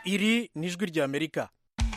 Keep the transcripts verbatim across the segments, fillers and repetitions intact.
iri ni ijwi ry'Amerika.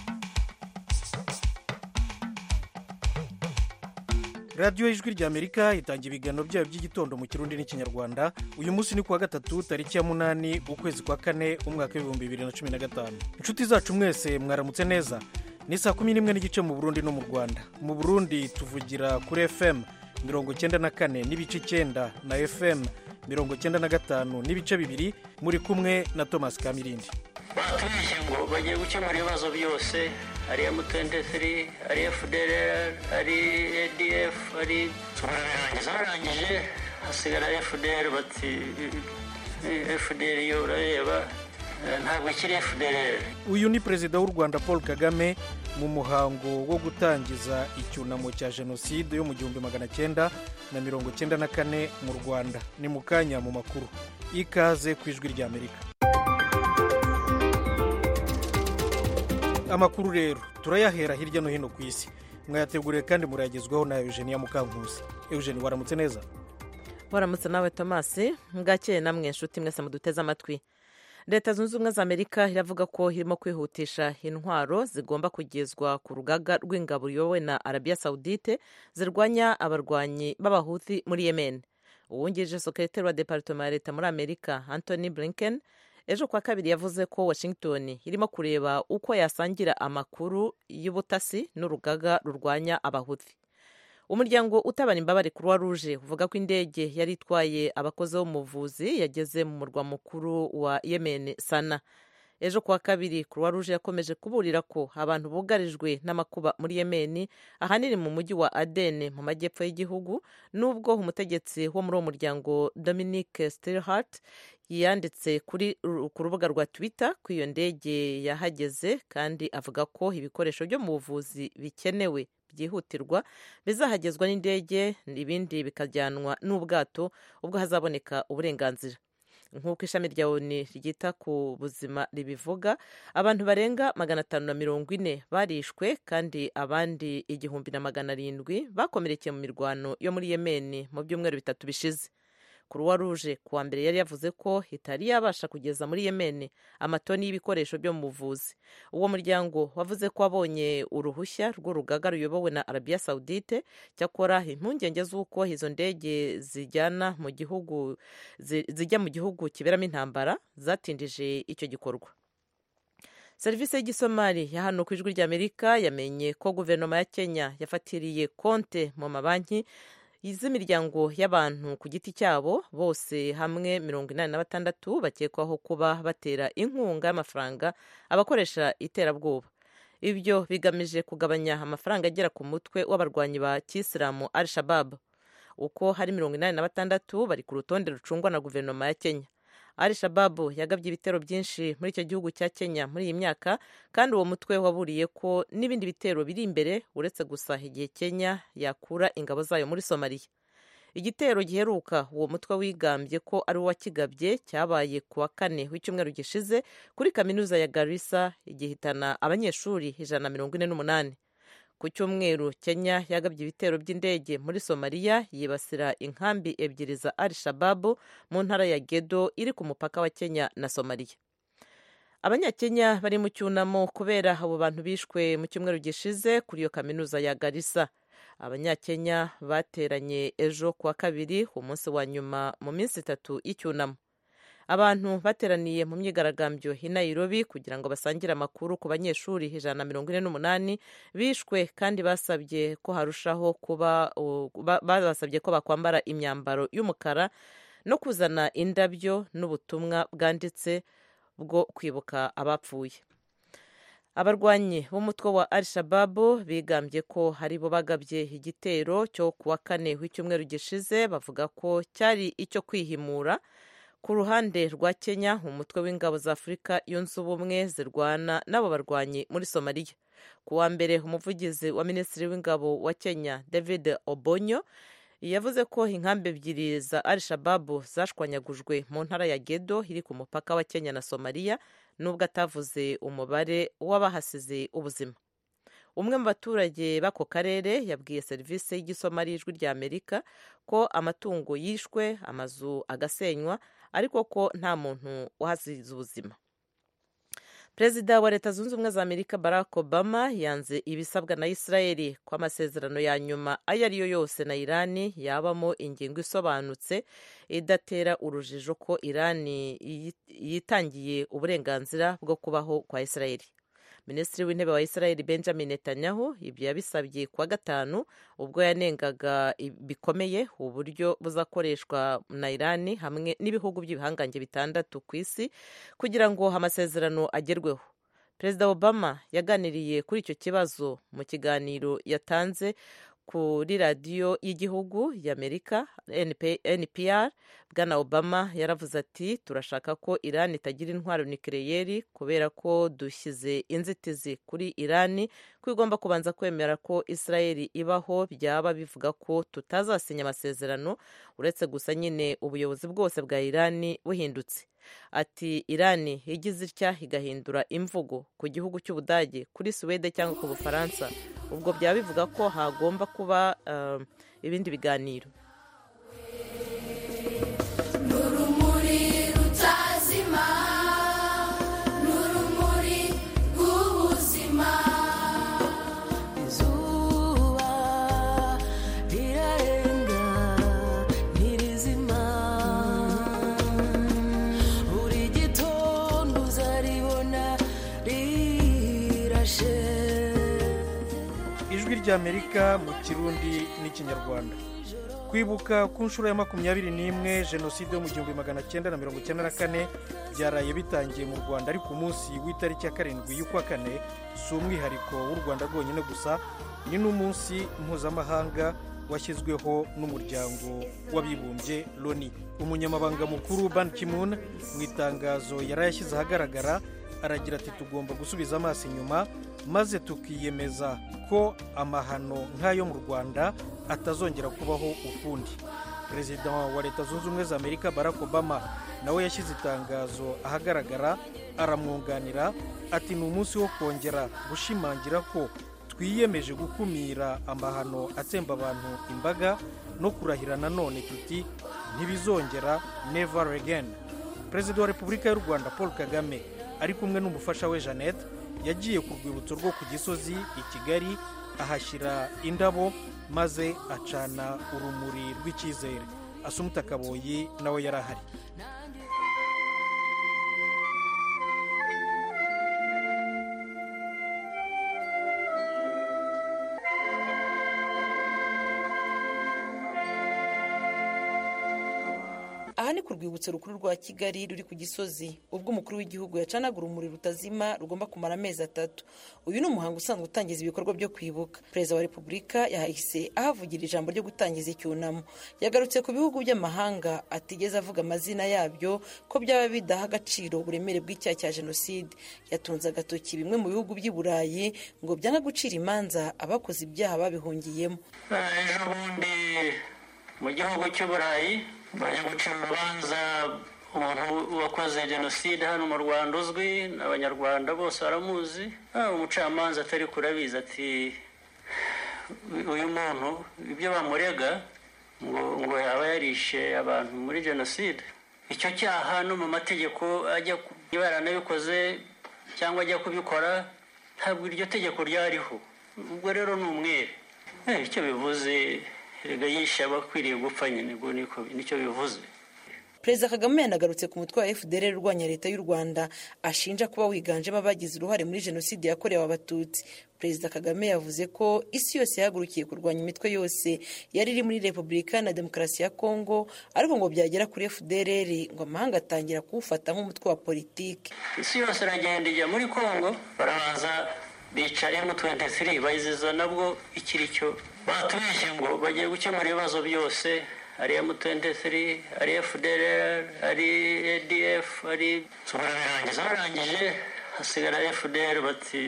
radiyo y'ijwi ry'Amerika itangira ibiganiro byayo by'igitondo mu kirundi n'ikinyarwanda. Uyu munsi ni kuwa gatatu tariki ya munani ukwezi kwa kane umwaka w'ibihumbi bibiri na cumi na gatanu. Inshuti zacu mwese mwaramutse neza. Ni saa kumi n'imwe n'igice mu Burundi no mu Rwanda. Mu Burundi tuvugira kuri F M mirongo cyenda na kane n'ibice icyenda na F M mirongo cyenda na gatanu n'ibice bibiri. Muri kumwe na Thomas Kamirindi. Batubeshye ngo bagiye gukemura ibibazo byose, ari M twenty-three, ari F D L R, ari A D F, ari turarangiza barangije hasigara F D L. Bati F D L yo urareba ntabwo kiri F D L. Uyu ni perezida w'u Rwanda Paul Kagame mu muhango wo gutangiza icyunamo cya jenoside yo mu gihumbi magana cyenda na mirongo cyenda na kane mu Rwanda. Ni mu kanya mu makuru. Ikaze ku ijwi ry'Amerika. Amakuru rero turayahera hirya no hino ku isi. Mwayateguriye kandi murayagezwaho na Eugenia Mukankusi. Eugenie, waramutse neza? Waramutse nawe Thomas. Mbwakeye namwe nshuti mwese muduteze amatwi. Leta Zunze Ubumwe za Amerika iravuga ko irimo kwihutisha intwaro zigomba kugezwa ku rugaga rw'ingabo ruyobowe na Arabia Saudite zirwanya abarwanyi b'abahuthi muri Yemen. Uwungirije sekretari wa Departement ya Leta muri Amerika Anthony Blinken ejo kwa kabiri yavuze ko Washington irimo kureba uko yasangira amakuru y'ubutasi n'urugaga rurwanya abahuthi. Umuryango utabara imbabare Croix Rouge uvuga ko indege yari itwaye abakozi b'umuvuzi yageze mu murwa mukuru wa Yemen Sana. Ejo kwa kabiri Croix Rouge yakomeje kuburira ko abantu bugarijwe n'amakuba muri Yemen, ahanini mu mujyi wa Aden mu majyepfo y'igihugu, nubwo umutegetsi wo muri uwo muryango Dominique Stillhart yanditse kuri ku rubuga rwa Twitter ko iyo ndege yahageze, kandi avuga ko ibikoresho byo mu buvuzi bikenewe byihutirwa bizahagezwa n'indege, ibindi bikajyanwa n'ubwato ubwo hazaboneka uburenganzira. Nk'uko ishami rya O N U ryita ku buzima ribivuga, abantu barenga magana atanu na mirongo ine barishwe kandi abandi igihumbi na magana arindwi bakomerekeye mu mirwano yo muri Yemen mu byumweru bitatu bishize. Croix Rouge kuwa mbere yari yavuze ko itari yabasha kugeza muri Yemen amatoni y'ibikoresho byo mu buvuzi. Uwo muryango wavuze ko abonye uruhushya rw'urugaga ruyobowe na Arabia Saudite, cyakora impungenge z'uko izo ndege zijyana mu gihugu zijya mu gihugu kiberamo intambara zatindije icyo gikorwa. Serivisi y'igisomali ya hano ku ijwi ry'Amerika yamenye ko guverinoma ya Kenya yafatiriye konte mu mabanki iz'imiryango y'abantu ku giti cyabo bose hamwe mirongo inani na batandatu bakekwaho kuba batera inkunga y'amafaranga abakoresha iterabwoba. Ibyo bigamije kugabanya amafaranga agera ku mutwe w'abarwanyi ba Kisilamu Al-Shabaab. Uko hari mirongo inani na batandatu bari ku rutonde rucungwa na guverinoma ya Kenya. Al-Shabaab yagabye ibitero byinshi muri icyo gihugu cya Kenya muri iyi myaka, kandi uwo mutwe waburiye ko n'ibindi bitero biri imbere uretse gusa igihe Kenya yakura ingabo zayo muri Somalia. Igitero giheruka uwo mutwe wigambye ko ari uwakigabye cyabaye kuwa kane w'icyumweru gishize kuri kaminuza ya Garissa, igihitana abanyeshuri ijana na mirongo ine n'umunani. Ku cyumweru Kenya yagabye ibitero by'indege muri Somalia yibasira inkambi ebyiri za Al-Shabaab mu ntara ya Gedo iri ku mupaka wa Kenya na Somalia. Abanyakenya bari mu cyunamo kubera abo bantu bishwe mu cyumweru gishize kuri iyo kaminuza ya Garissa. Abanyakenya bateranye ejo kuwa kabiri umunsi wa nyuma mu minsi itatu y'icyunamo. Abantu bateraniye mu myigaragambyo i Nairobi kugira ngo basangire amakuru ku banyeshuri ijana na mirongo ine n'umunani bishwe, kandi basabye ko harushaho kuba basabye ko bakwambara imyambaro y'umukara no kuzana indabyo n'ubutumwa bwanditse bwo kwibuka abapfuye. Abarwanyi b'umutwe wa Al-Shabaab bigambye ko hari bo bagabye igitero cyo kuwa kane w'icyumweru gishize, bavuga ko cyari icyo kwihimura. Ku ruhande rwa Kenya, umutwe w'ingabo za Afurika yunze ubumwe zirwana n'abo barwanyi muri Somalia. Ku wa mbere umuvugizi wa minisitiri w'ingabo wa Kenya David Obonyo yavuze ko inkambi ebyiri za Al-Shabaab zashwanyagujwe mu ntara ya Gedo iri ku mupaka wa Kenya na Somalia, nubwo atavuze umubare w'abahasize ubuzima. Umwe mu baturage b'ako karere yabwiye serivisi y'igisomali y'ijwi ry'Amerika ko amatungo yishwe, amazu agasenywa, ariko ko nta muntu wahasize ubuzima. perezida wa leta zunze ubumwe za amerika barack obama yanze ibisabwa na israeli ko amasezerano ya nyuma ayo ari yo yose na irani yabamo ingingo isobanutse idatera urujijo ko irani yitangiye uburenganzira bwo kubaho kwa israeli. Minisitiri w'intebe wa Israel Benjamin Netanyahu ibyo yabisabye kuwa gatanu ubwo yanengaga bikomeye uburyo buzakoreshwa na Irani hamwe n'ibihugu by'ibihangange bitandatu ku isi kugira ngo amasezerano agerweho. Perezida Obama yaganiriye kuri icyo kibazo mu kiganiro yatanze kuri radiyo y'igihugu y'Amerika N P R. Bwana Obama yaravuze ati turashaka ko Irani itagira intwaro nucleaire kubera ko dushyize inzitizi kuri Irani ko igomba kubanza kwemera ko Israeli ibaho, byaba bivuga ko tutazasinya amasezerano uretse gusa nyine ubuyobozi bwose bwa Irani buhindutse. Ati Irani igize itya igahindura imvugo ku gihugu cy'Ubudage, kuri Suwede cyangwa ku Bufaransa, ubwo byaba bivuga ko hagomba kuba uh, ibindi biganiro. Amerika mu Kirundi n'ikinyarwanda. Kwibuka ku nshuro ya makumyabiri n'imwe jenoside yo mu gihumbi magana cyenda na mirongo icyenda na kane byaraye bitangiye mu Rwanda, ariko umunsi w'itariki ya karindwi y'ukwa kane si umwihariko w'u Rwanda rwonyine gusa, ni n'umunsi mpuzamahanga washyizweho n'umuryango w'abibumbye Loni. Umunyamabanga mukuru Ban Ki-moon mu itangazo yarayashyize ahagaragara aragira ati tugomba gusubiza amaso inyuma maze tukiyemeza ko amahano nk'ayo mu Rwanda atazongera kubaho ukundi. Perezida wa leta zunze ubumwe za Amerika Barack Obama nawe yashyize itangazo ahagaragara aramwunganira ati ni umunsi wo kongera gushimangira ko twiyemeje gukumira amahano atsemba abantu imbaga no kurahira nanone tuti ntibizongera, never again. Perezida wa Repubulika y'u Rwanda Paul Kagame ari kumwe n'umufasha we Jeannette yagiye ku rwibutso rwo ku Gisozi i Kigali ahashyira indabo maze acana urumuri rw'icyizere. Asumuta Kaboyi nawe yarahari. Aha ni ku rwibutso rukuru rwa Kigali ruri ku Gisozi ubwo umukuru w'igihugu yacanaga urumuri rutazima rugomba kumara amezi atatu. Uyu ni umuhango usanzwe utangiza ibikorwa byo kwibuka. Perezida wa Repubulika yahise ahavugira ijambo ryo gutangiza icyunamo. Yagarutse ku bihugu by'amahanga atigeze avuga amazina yabyo ko byaba bidaha agaciro uburemere bw'icyaha cya jenoside. Yatunze agatoki bimwe mu bihugu by'i Burayi ngo byanga gucira imanza abakoze ibyaha babihungiyemo. Ejo bundi mu gihugu cy'u Burayi bajya guca urubanza umuntu wakoze jenoside hano mu Rwanda uzwi n'abanyarwanda bose baramuzi. Umucamanza atari kurabizi ati uyu muntu ibyo bamurega ngo ngo yaba yarishe abantu muri jenoside. Icyo cyaha no mu mategeko ajya baranabikoze cyangwa ajya kubikora ntabwo iryo tegeko ryariho. Ubwo rero ni umwere. Icyo bivuze rega yishe abakwiriye gupfa nyine, ngo niko nicyo bivuze. Perezida Kagame yanagarutse ku mutwe wa F D L urwanya leta y'u Rwanda ashinja kuba wiganjemo abagize uruhare muri jenoside yakorewe Abatutsi. Perezida Kagame yavuze ko isi yose yahagurukiye kurwanya imitwe yose yari iri muri Repubulika na Demokarasi ya Kongo, ariko ngo byagera kuri F D L ngo amahanga atangira kuwufata nk'umutwe wa politiki. Isi yose iragenda ijya muri Kongo, barabanza bica M twenty-three bayiziza nabwo ikiri cyo. Batubeshye ngo bagiye gukemura ibibazo byose, ari M twenty-three, ari F D L, ari A D F, ari bararangiza barangije hasigara F D L. Bati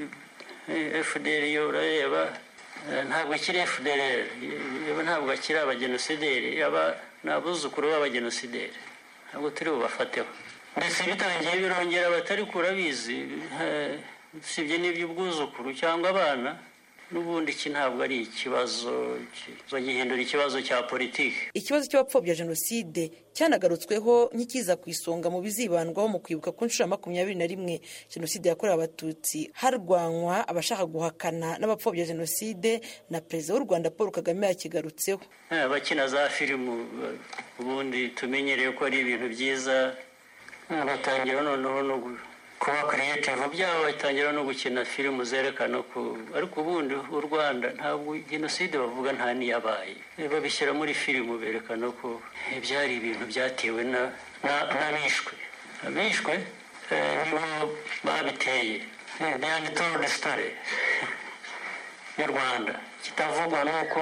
F D L yo urareba ntabwo akiri F D L, ntabwo akiri abagenosideri, aba nabuzukuru b'abagenosideri, ntabwo turi bubafateho. Ndetse bitangiye birongera batari kurabizi, sibye n'iby'ubwuzukuru cyangwa abana n'ubundi iki ntabwo ari ikibazo bagihindura ikibazo cya politiki. Ikibazo cy'abapfobya jenoside cyanagarutsweho nk'ikiza ku isonga mu bizibandwaho mu kwibuka ku nshuro makumyabiri na rimwe jenoside yakorewe abatutsi, harwanywa abashaka guhakana n'abapfobya jenoside, na perezida w'u Rwanda Paul Kagame yakigarutseho. Abakina za filimu ubundi tumenyereye ko ari ibintu byiza, batangira noneho no kuba creative byabo, batangira no gukina filimu zerekana ko ariko ubundi u Rwanda ntabwo jenoside bavuga nta niyabaye, babishyira muri filimu berekana ko byari ibintu byatewe na n'abishwe abishwe nibo babiteye. Niyo told story y'u Rwanda kitavugwa nuko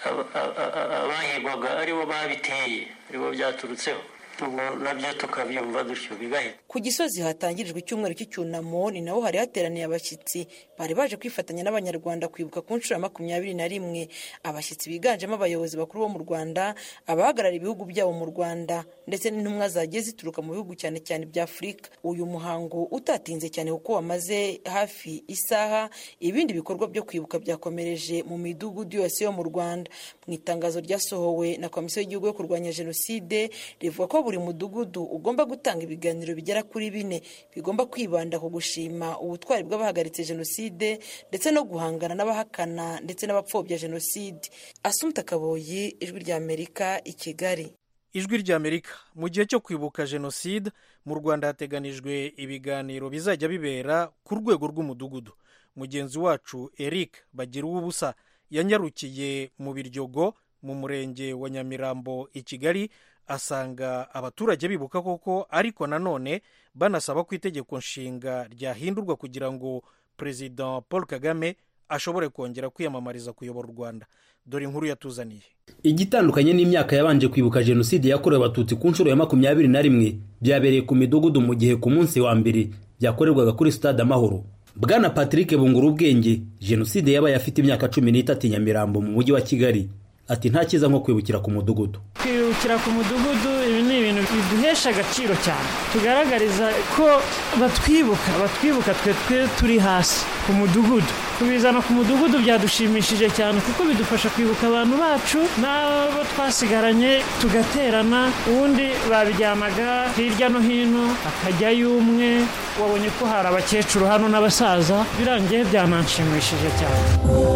abahigwaga aribo babiteye, aribo byaturutseho, nabyo tukabyumva dutyo bigahita. Ku Gisozi hatangirijwe icyumweru cy'icyunamo, ni naho hari hateraniye abashyitsi bari baje kwifatanya n'abanyarwanda kwibuka ku nshuro ya makumyabiri na rimwe. Abashyitsi biganjemo abayobozi bakuru bo mu Rwanda, abahagarariye ibihugu byabo mu Rwanda, ndetse n'intumwa zagiye zituruka mu bihugu cyane cyane bya Afurika. Uyu muhango utatinze cyane kuko wamaze hafi isaha, ibindi bikorwa byo kwibuka byakomereje mu midugudu yose yo mu Rwanda. Mu itangazo ryasohowe na Komisiyo y'Igihugu yo kurwanya Jenoside rivuga ko buri mudugudu ugomba gutanga ibiganiro bigera kuri bine bigomba kwibanda ku gushima ubutwari bw'abahagaritse jenoside ndetse no guhangana n'abahakana ndetse n'abapfobya jenoside. Asumta Kaboyi, Ijwi rya Amerika, i Kigali. Ijwi rya Amerika. Mu gihe cyo kwibuka jenoside mu Rwanda hateganijwe ibiganiro bizajya bibera ku rwego rw'umudugudu. Mugenzi wacu Eric Bagiruwubusa yanyarukiye mu Biryogo mu murenge wa Nyamirambo i Kigali, asanga abaturage bibuka koko, ariko nanone banasaba ko itegeko nshinga ryahindurwa kugira ngo Perezida Paul Kagame ashobore kongera kwiyamamariza kuyobora u Rwanda. Dore inkuru yatuzaniye. Igitandukanye n'imyaka yabanje kwibuka jenoside yakorewe abatutsi ku nshuro ya makumyabiri na rimwe byabereye ku midugudu, mu gihe ku munsi wa mbere byakorerwaga kuri Stade Amahoro. Bwana Patrick Bungura ubwenge, jenoside yabaye afite imyaka cumi n'itatu i Nyamirambo mu mujyi wa Kigali, ati nta cyiza nko kwibukira ku mudugudu. Kwibukira ku mudugudu ibi ni ibintu biduhesha agaciro cyane, tugaragariza ko batwibuka batwibuka twe twe turi hasi ku mudugudu. Kubizana ku mudugudu byadushimishije cyane kuko bidufasha kwibuka abantu bacu n'abo twasigaranye, tugaterana. Ubundi babijyanaga hirya no hino akajyayo umwe. Wabonye ko hari abakecuru hano n'abasaza, birangiye byananshimishije cyane.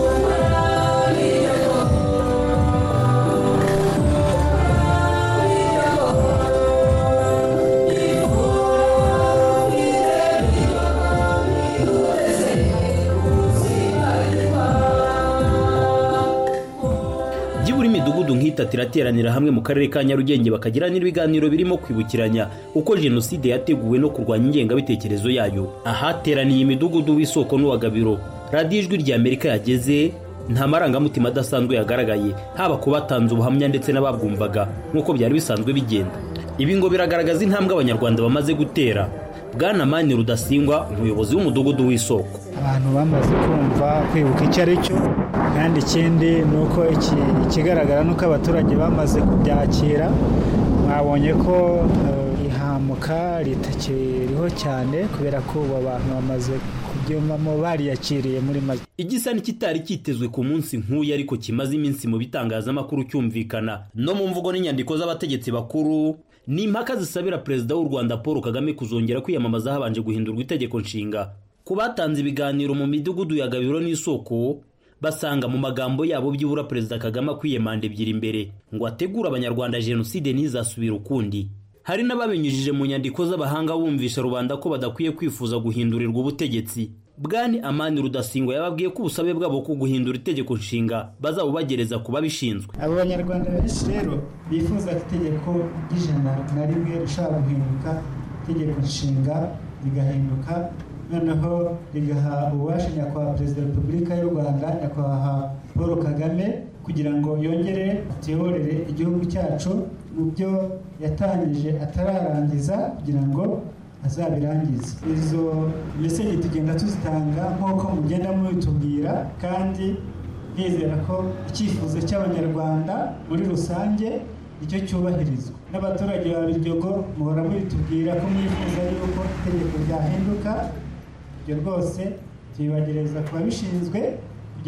Imidugudu nk'itatu irateranira hamwe mu karere ka Nyarugenge bakagira n'ibiganiro birimo kwibukiranya uko jenoside yateguwe no kurwanya ingengabitekerezo yayo. Ahateraniye imidugudu w'Isoko n'uwa Gabiro, radiyo Ijwi rya Amerika yageze nta marangamutima adasanzwe yagaragaye, haba ku batanze ubuhamya ndetse n'ababwumvaga nk'uko byari bisanzwe bigenda. Ibi ngo biragaragaza intambwe abanyarwanda bamaze gutera. Bwana Mani Rudasingwa, umuyobozi w'umudugudu w'Isoko: abantu bamaze kumva kwibuka icyo ari cyo, kandi ikindi ni uko ikigaragara nuko abaturage bamaze kubyakira. Mwabonye ko uh, ihamuka ritakiriho cyane kubera ko abantu bamaze kubyumvamo, bariyakiriye muri maze. Igisa n'ikitari kitezwe ku munsi nk'uyu ariko kimaze iminsi mu bitangazamakuru cyumvikana no mu mvugo n'inyandiko z'abategetsi bakuru, ni impaka zisabira Perezida w'u Rwanda Paul Kagame kuzongera kwiyamamaza habanje guhindurwa itegeko nshinga. Ku batanze ibiganiro mu midugudu ya Gabiro n'Isoko, basanga mu magambo yabo byibura Perezida Kagame akwiye manda ebyiri imbere ngo ategure abanyarwanda jenoside ntizasubira ukundi. Hari n'ababinyujije mu nyandiko z'abahanga bumvisha rubanda ko badakwiye kwifuza guhindurirwa ubutegetsi. Bwani Amani Rudasingwa yababwiye ko ubusabe bwabo ko guhindura itegeko nshinga bazabubagereza kuba bishinzwe. Abo banyarwanda benshi rero bifuza itegeko ry'ijana na rimwe rishobora guhinduka, itegeko nshinga rigahinduka, noneho rigaha ububasha nyakubahwa Perezida wa Repubulika y'u Rwanda, nyakubahwa Paul Kagame, kugira ngo yongere atuyoborere igihugu cyacu mu byo yatangije atararangiza kugira ngo azabirangiza. Izo meseje tugenda tuzitanga nk'uko mugenda mubitubwira, kandi nizera ko icyifuzo cy'abanyarwanda muri rusange icyo cyubahirizwa. N'abaturage ba Biryogo muhora mubitubwira ko mwifuza yuko itegeko ryahinduka. Ibyo rwose tubibagereza ku babishinzwe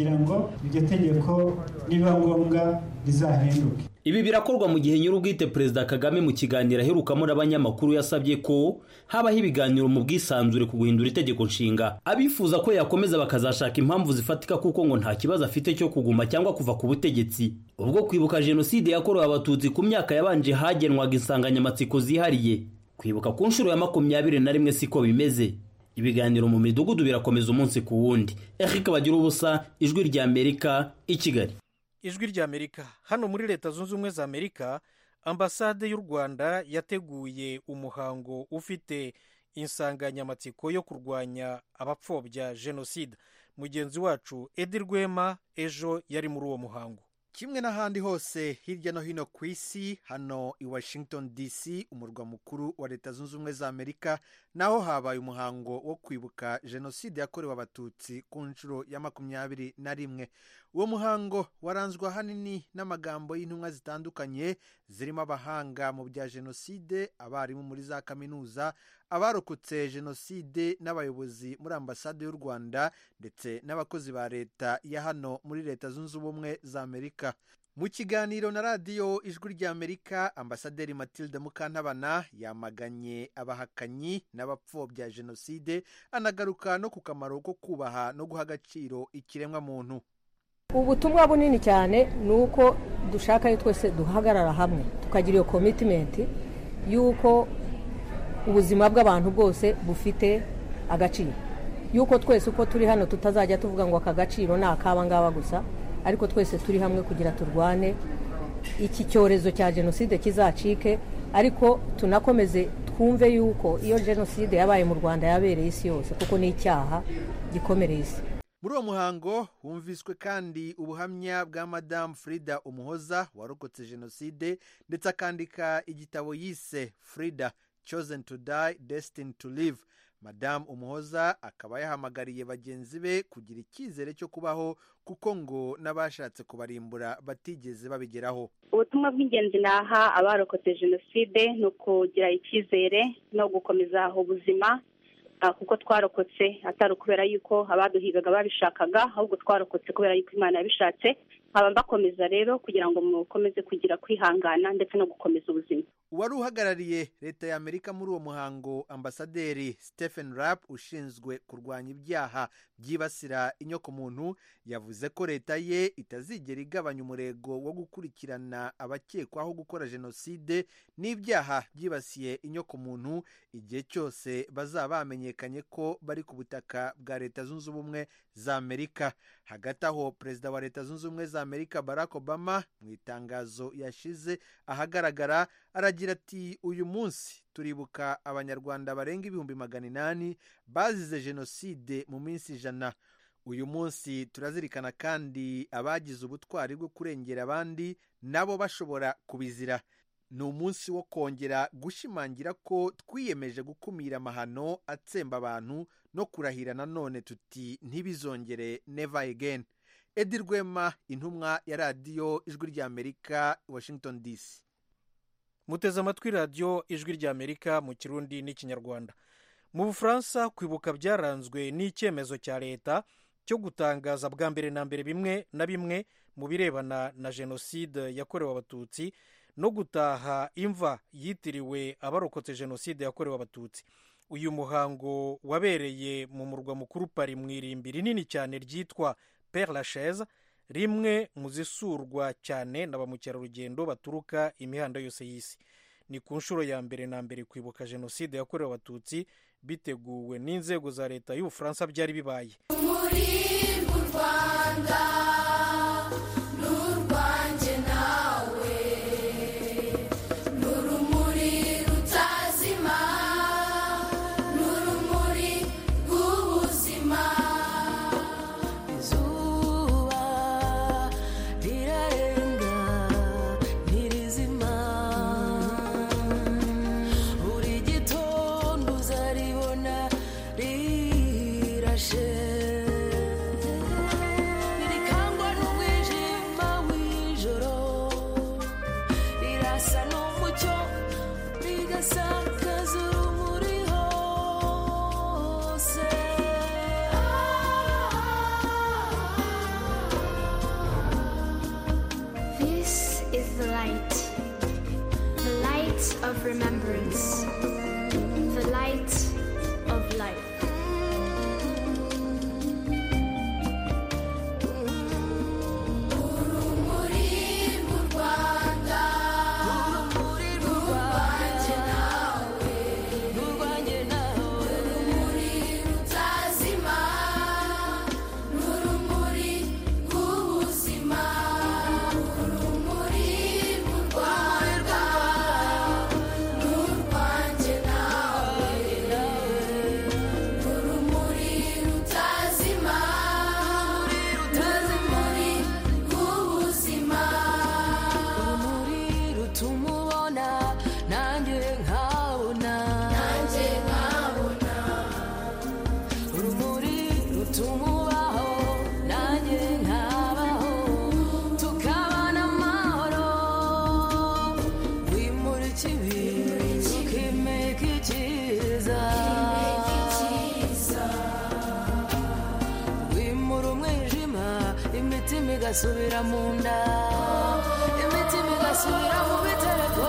kugira ngo iryo tegeko niba ngombwa rizahinduke. Ibi birakorwa mu gihe nyir'ubwite Perezida Kagame mu kiganiro aherukamo n'abanyamakuru yasabye ko habaho ibiganiro mu bwisanzure ku guhindura itegeko nshinga. Abifuza ko yakomeza bakazashaka impamvu zifatika kuko ngo nta kibazo afite cyo kuguma cyangwa kuva ku butegetsi. Ubwo kwibuka jenoside yakorewe abatutsi ku myaka yabanje hagenwaga insanganyamatsiko zihariye. Kwibuka ku nshuro ya makumyabiri na rimwe siko bimeze. Ibiganiro mu midugudu birakomeza umunsi ku wundi. Eric Bagirubusa, Ijwi rya Amerika, i Kigali. Ijwi rya Amerika. Hano muri Leta Zunze Ubumwe za Amerika, ambasade y'u Rwanda yateguye umuhango ufite insanganyamatsiko yo kurwanya abapfobya jenoside. Mugenzi wacu Edi Rwema ejo yari muri uwo muhango. Kimwe n'ahandi hose hirya no hino ku isi, hano i Washington D C, umurwa mukuru wa Leta Zunze Ubumwe za Amerika, naho habaye umuhango wo kwibuka jenoside yakorewe abatutsi ku nshuro ya makumyabiri na rimwe. Uwo muhango waranzwe ahanini n'amagambo y'intumwa zitandukanye zirimo abahanga mu bya jenoside, abarimu muri za kaminuza, abarokotse jenoside n'abayobozi muri ambasade y'u Rwanda ndetse n'abakozi ba leta ya hano muri Leta Zunze Ubumwe za Amerika. Mu kiganiro na radiyo Ijwi rya Amerika, Ambasaderi Mathilde Mukantabana yamaganye abahakanyi n'abapfobya jenoside, anagaruka no ku kamaro ko kubaha no guha agaciro ikiremwa muntu. Ubutumwa bunini cyane nuko dushaka yo twese duhagarara hamwe tukagira iyo commitment yuko ubuzima bw'abantu bwose bufite agaciro, yuko twese uko turi hano tutazajya tuvuga ngo aka gaciro ni akaba ngaba gusa, ariko twese turi hamwe kugira turwane iki cyorezo cya jenoside kizacike, ariko tunakomeze twumve yuko iyo jenoside yabaye mu Rwanda yabereye isi yose kuko ni icyaha gikomereye isi. Muri uwo muhango humviswe kandi ubuhamya bwa Madame Frida Umuhoza warokotse jenoside ndetse akandika igitabo yise Frida Chosen to Die, Destined to Live. Madame Umuhoza akaba yahamagariye bagenzi be kugira icyizere cyo kubaho kuko ngo n'abashatse kubarimbura batigeze babigeraho. Ubutumwa bw'ingenzi naha abarokotse jenoside no kugira icyizere no gukomeza ubuzima, kuko twarokotse atari kubera yuko abaduhigaga babishakaga, ahubwo twarokotse kubera yuko Imana yabishatse. Nkaba mbakomeza rero kugira ngo mukomeze kugira kwihangana ndetse no gukomeza ubuzima. Uwari uhagarariye Leta ya Amerika muri uwo muhango, Ambasaderi Stephen Rapp ushinzwe kurwanya ibyaha byibasira inyokomuntu, yavuze ko leta ye itazigera igabanya umurego wo gukurikirana abakekwaho gukora jenoside n'ibyaha byibasiye inyokomuntu igihe cyose bazaba bamenyekanye ko bari ku butaka bwa Leta Zunze Ubumwe za Amerika. Hagati aho, Perezida wa Leta Zunze Ubumwe za Amerika Barack Obama mu itangazo yashize ahagaragara aragira ati, uyu munsi turibuka abanyarwanda barenga ibihumbi magana inani bazize jenoside mu minsi ijana. Uyu munsi turazirikana kandi abagize ubutwari bwo kurengera abandi nabo bashobora kubizira. Ni umunsi wo kongera gushimangira ko twiyemeje gukumira amahano atsemba abantu no kurahira nanone tuti ntibizongere, never again. Edi Rwema, intumwa ya radiyo Ijwi rya Amerika, Washington D C. Muteze amatwi radiyo Ijwi rya Amerika mu Kirundi n'Ikinyarwanda. Mu Bufaransa, kwibuka byaranzwe n'icyemezo cya leta cyo gutangaza bwa mbere na mbere bimwe na bimwe mu birebana na jenoside yakorewe abatutsi no gutaha imva yitiriwe abarokotse jenoside yakorewe abatutsi. Uyu muhango wabereye mu murwa mukuru Paris mu irimbi rinini cyane ryitwa Père Lachaise, rimwe mu zisurwa cyane na ba mukerarugendo baturuka imihanda yose y'isi. Ni ku nshuro ya mbere na mbere kwibuka jenoside yakorewe abatutsi biteguwe n'inzego za leta y'Ubufaransa byari bibaye. Muri mu Rwanda n'urwanjye nawe n'urumuri rutazima n'urumuri rw'ubuzima. Izuba rirarenga ntirizima, buri gitondo uzaribona rirashe. Nirikanga imitima igasubira mu nda imitima igasubira mu bitereko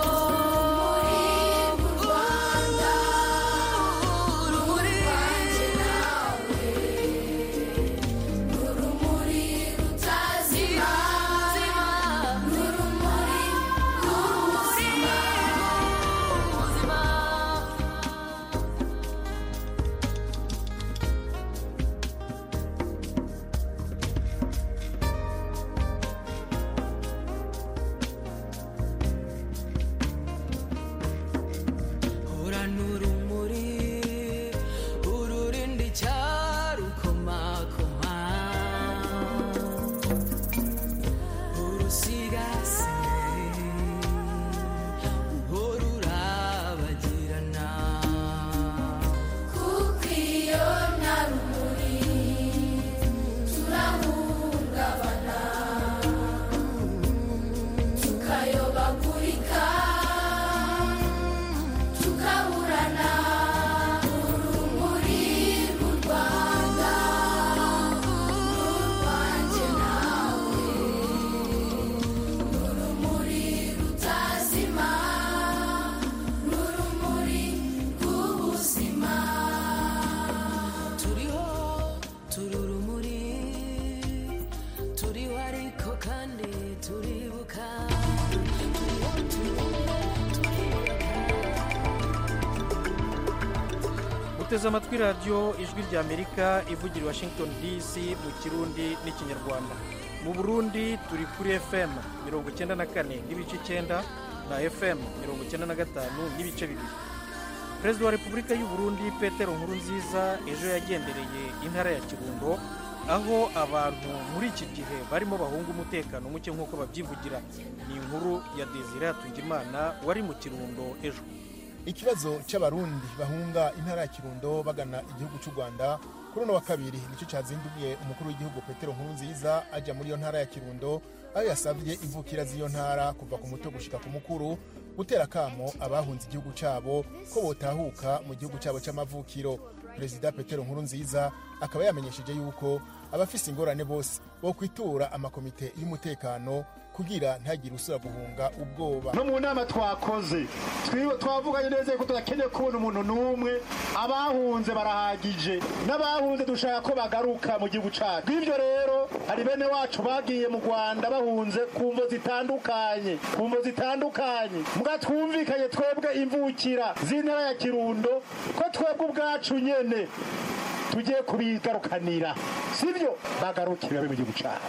muteze amatwi radiyo ijwi ry'amerika ivugira i washington dc mu kirundi n'ikinyarwanda. mu burundi turi kuri fm mirongo icyenda na kane n'ibice icyenda na fm mirongo icyenda na gatanu n'ibice bibiri. perezida wa repubulika y'u Burundi Petero Nkurunziza ejo yagendereye intara ya Kirundo aho abantu muri iki gihe barimo bahunga umutekano muke nk'uko babyivugira. ni inkuru ya Desire Hatungimana wari mu Kirundo ejo. Ikibazo cy'abarundi bahunga intara ya Kirundo bagana igihugu cy'u Rwanda kuri no wa kabiri nicyo cyazinduye umukuru w'igihugu Petero Nkurunziza ajya muri iyo ntara ya Kirundo aho yasabye imvukira z'iyo ntara kuva ku muto gushika ku mukuru gutera kamo abahunze igihugu cyabo ko botahuka mu gihugu cyabo cy'amavukiro. Perezida Petero Nkurunziza akaba yamenyesheje yuko abafise ingorane bose bo kwitura amakomite y'umutekano kugira ntagire usura guhunga ubwoba. No mu nama twakoze twavuganye neza ko tudakeneye kubona umuntu n'umwe, abahunze barahagije n'abahunze dushaka ko bagaruka mu gihugu cyacu. Bw'ibyo rero hari bene wacu bagiye mu Rwanda bahunze ku mvo zitandukanye ku mvo zitandukanye muga twumvikanye twebwe imvukira z'intara ya Kirundo ko twebwe ubwacu nyene tugiye kubigarukanira, sibyo bagarukira mu gihugu cyacu,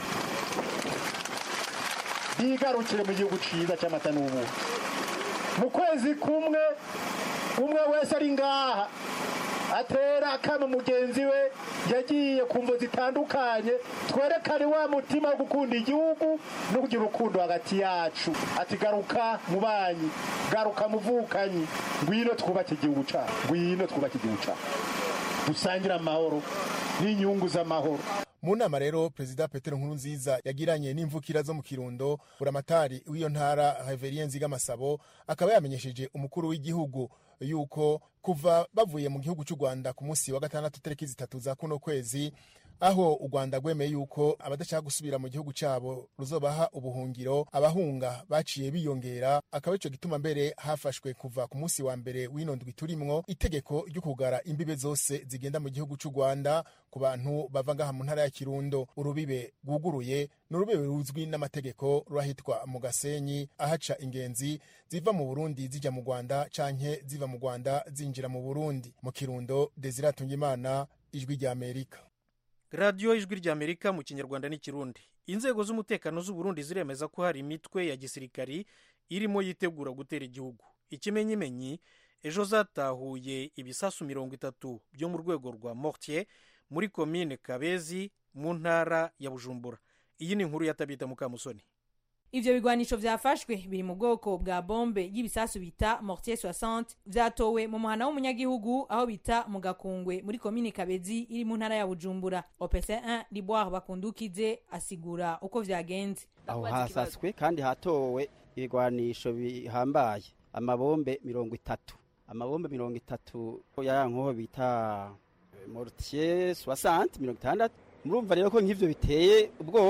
bigarukire mu gihugu cyiza cy'amata n'ubu. Mu kwezi kumwe umwe wese ari ngaha atera kama mugenzi we yagiye ku mvo zitandukanye, twerekane wa mutima wo gukunda igihugu no kugira urukundo hagati yacu. Ati garuka mubanyi, garuka muvukanyi, ngwino twubake igihugu cyacu, ngwino twubake igihugu cyacu, dusangira amahoro n'inyungu z'amahoro. Mu nama rero Perezida Petero Nkurunziza yagiranye n'imvukira zo mu Kirundo, buramatari w'iyo ntara Reverien Nzigamasabo akaba yamenyesheje umukuru w'igihugu yuko kuva bavuye mu gihugu cy'u Rwanda ku munsi wa gatandatu tariki zitatu za kuno kwezi, aho u Rwanda rwemeye yuko abadashaka gusubira mu gihugu cyabo ruzobaha ubuhungiro, abahunga baciye biyongera. Akaba ico gituma mbere hafashwe kuva ku munsi wa mbere w'inondwi turimwo itegeko ryo kugara imbibe zose zigenda mu gihugu cy'u Rwanda ku bantu bava ngaha mu ntara ya Kirundo. Urubibe rwuguruye n'urubibe ruzwi n'amategeko rurahitwa mu Gasenyi, ahaca ingenzi ziva mu Burundi zija mu Rwanda canke ziva mu Rwanda zinjira mu Burundi. Mu Kirundo, Desire Hatungimana, Ijwi ry'Amerika. radiyo ijwi ry'Amerika mu kinyarwanda n'ikirundi. inzego z'umutekano z'u Burundi ziremeza ko hari imitwe ya gisirikari irimo yitegura gutera igihugu. ikimenyimenyi ejo zatahuye ibisasu mirongo itatu byo mu rwego rwa mortier muri komine Kabezi mu ntara ya Bujumbura. iyi ni inkuru ya Tabita Mukamusoni. Ivyo bigwanisho vyafashwe biri mu bwoko bwa bombe y'ibisasu bita mortier soixante vyatowe mu muhana w'umunyagihugu aho bita mu Gakungwe muri komine Kabezi iri mu ntara ya Bujumbura. O P C un Liboire Bakundukize asigura uko vyagenze. Aho hasaswe kandi hatowe ibigwanisho bihambaye amabombe mirongo itatu amabombe mirongo itatu yarankoho bita mortier soixante mirongo itandatu. Murumva rero ko nk'ivyo biteye ubwoba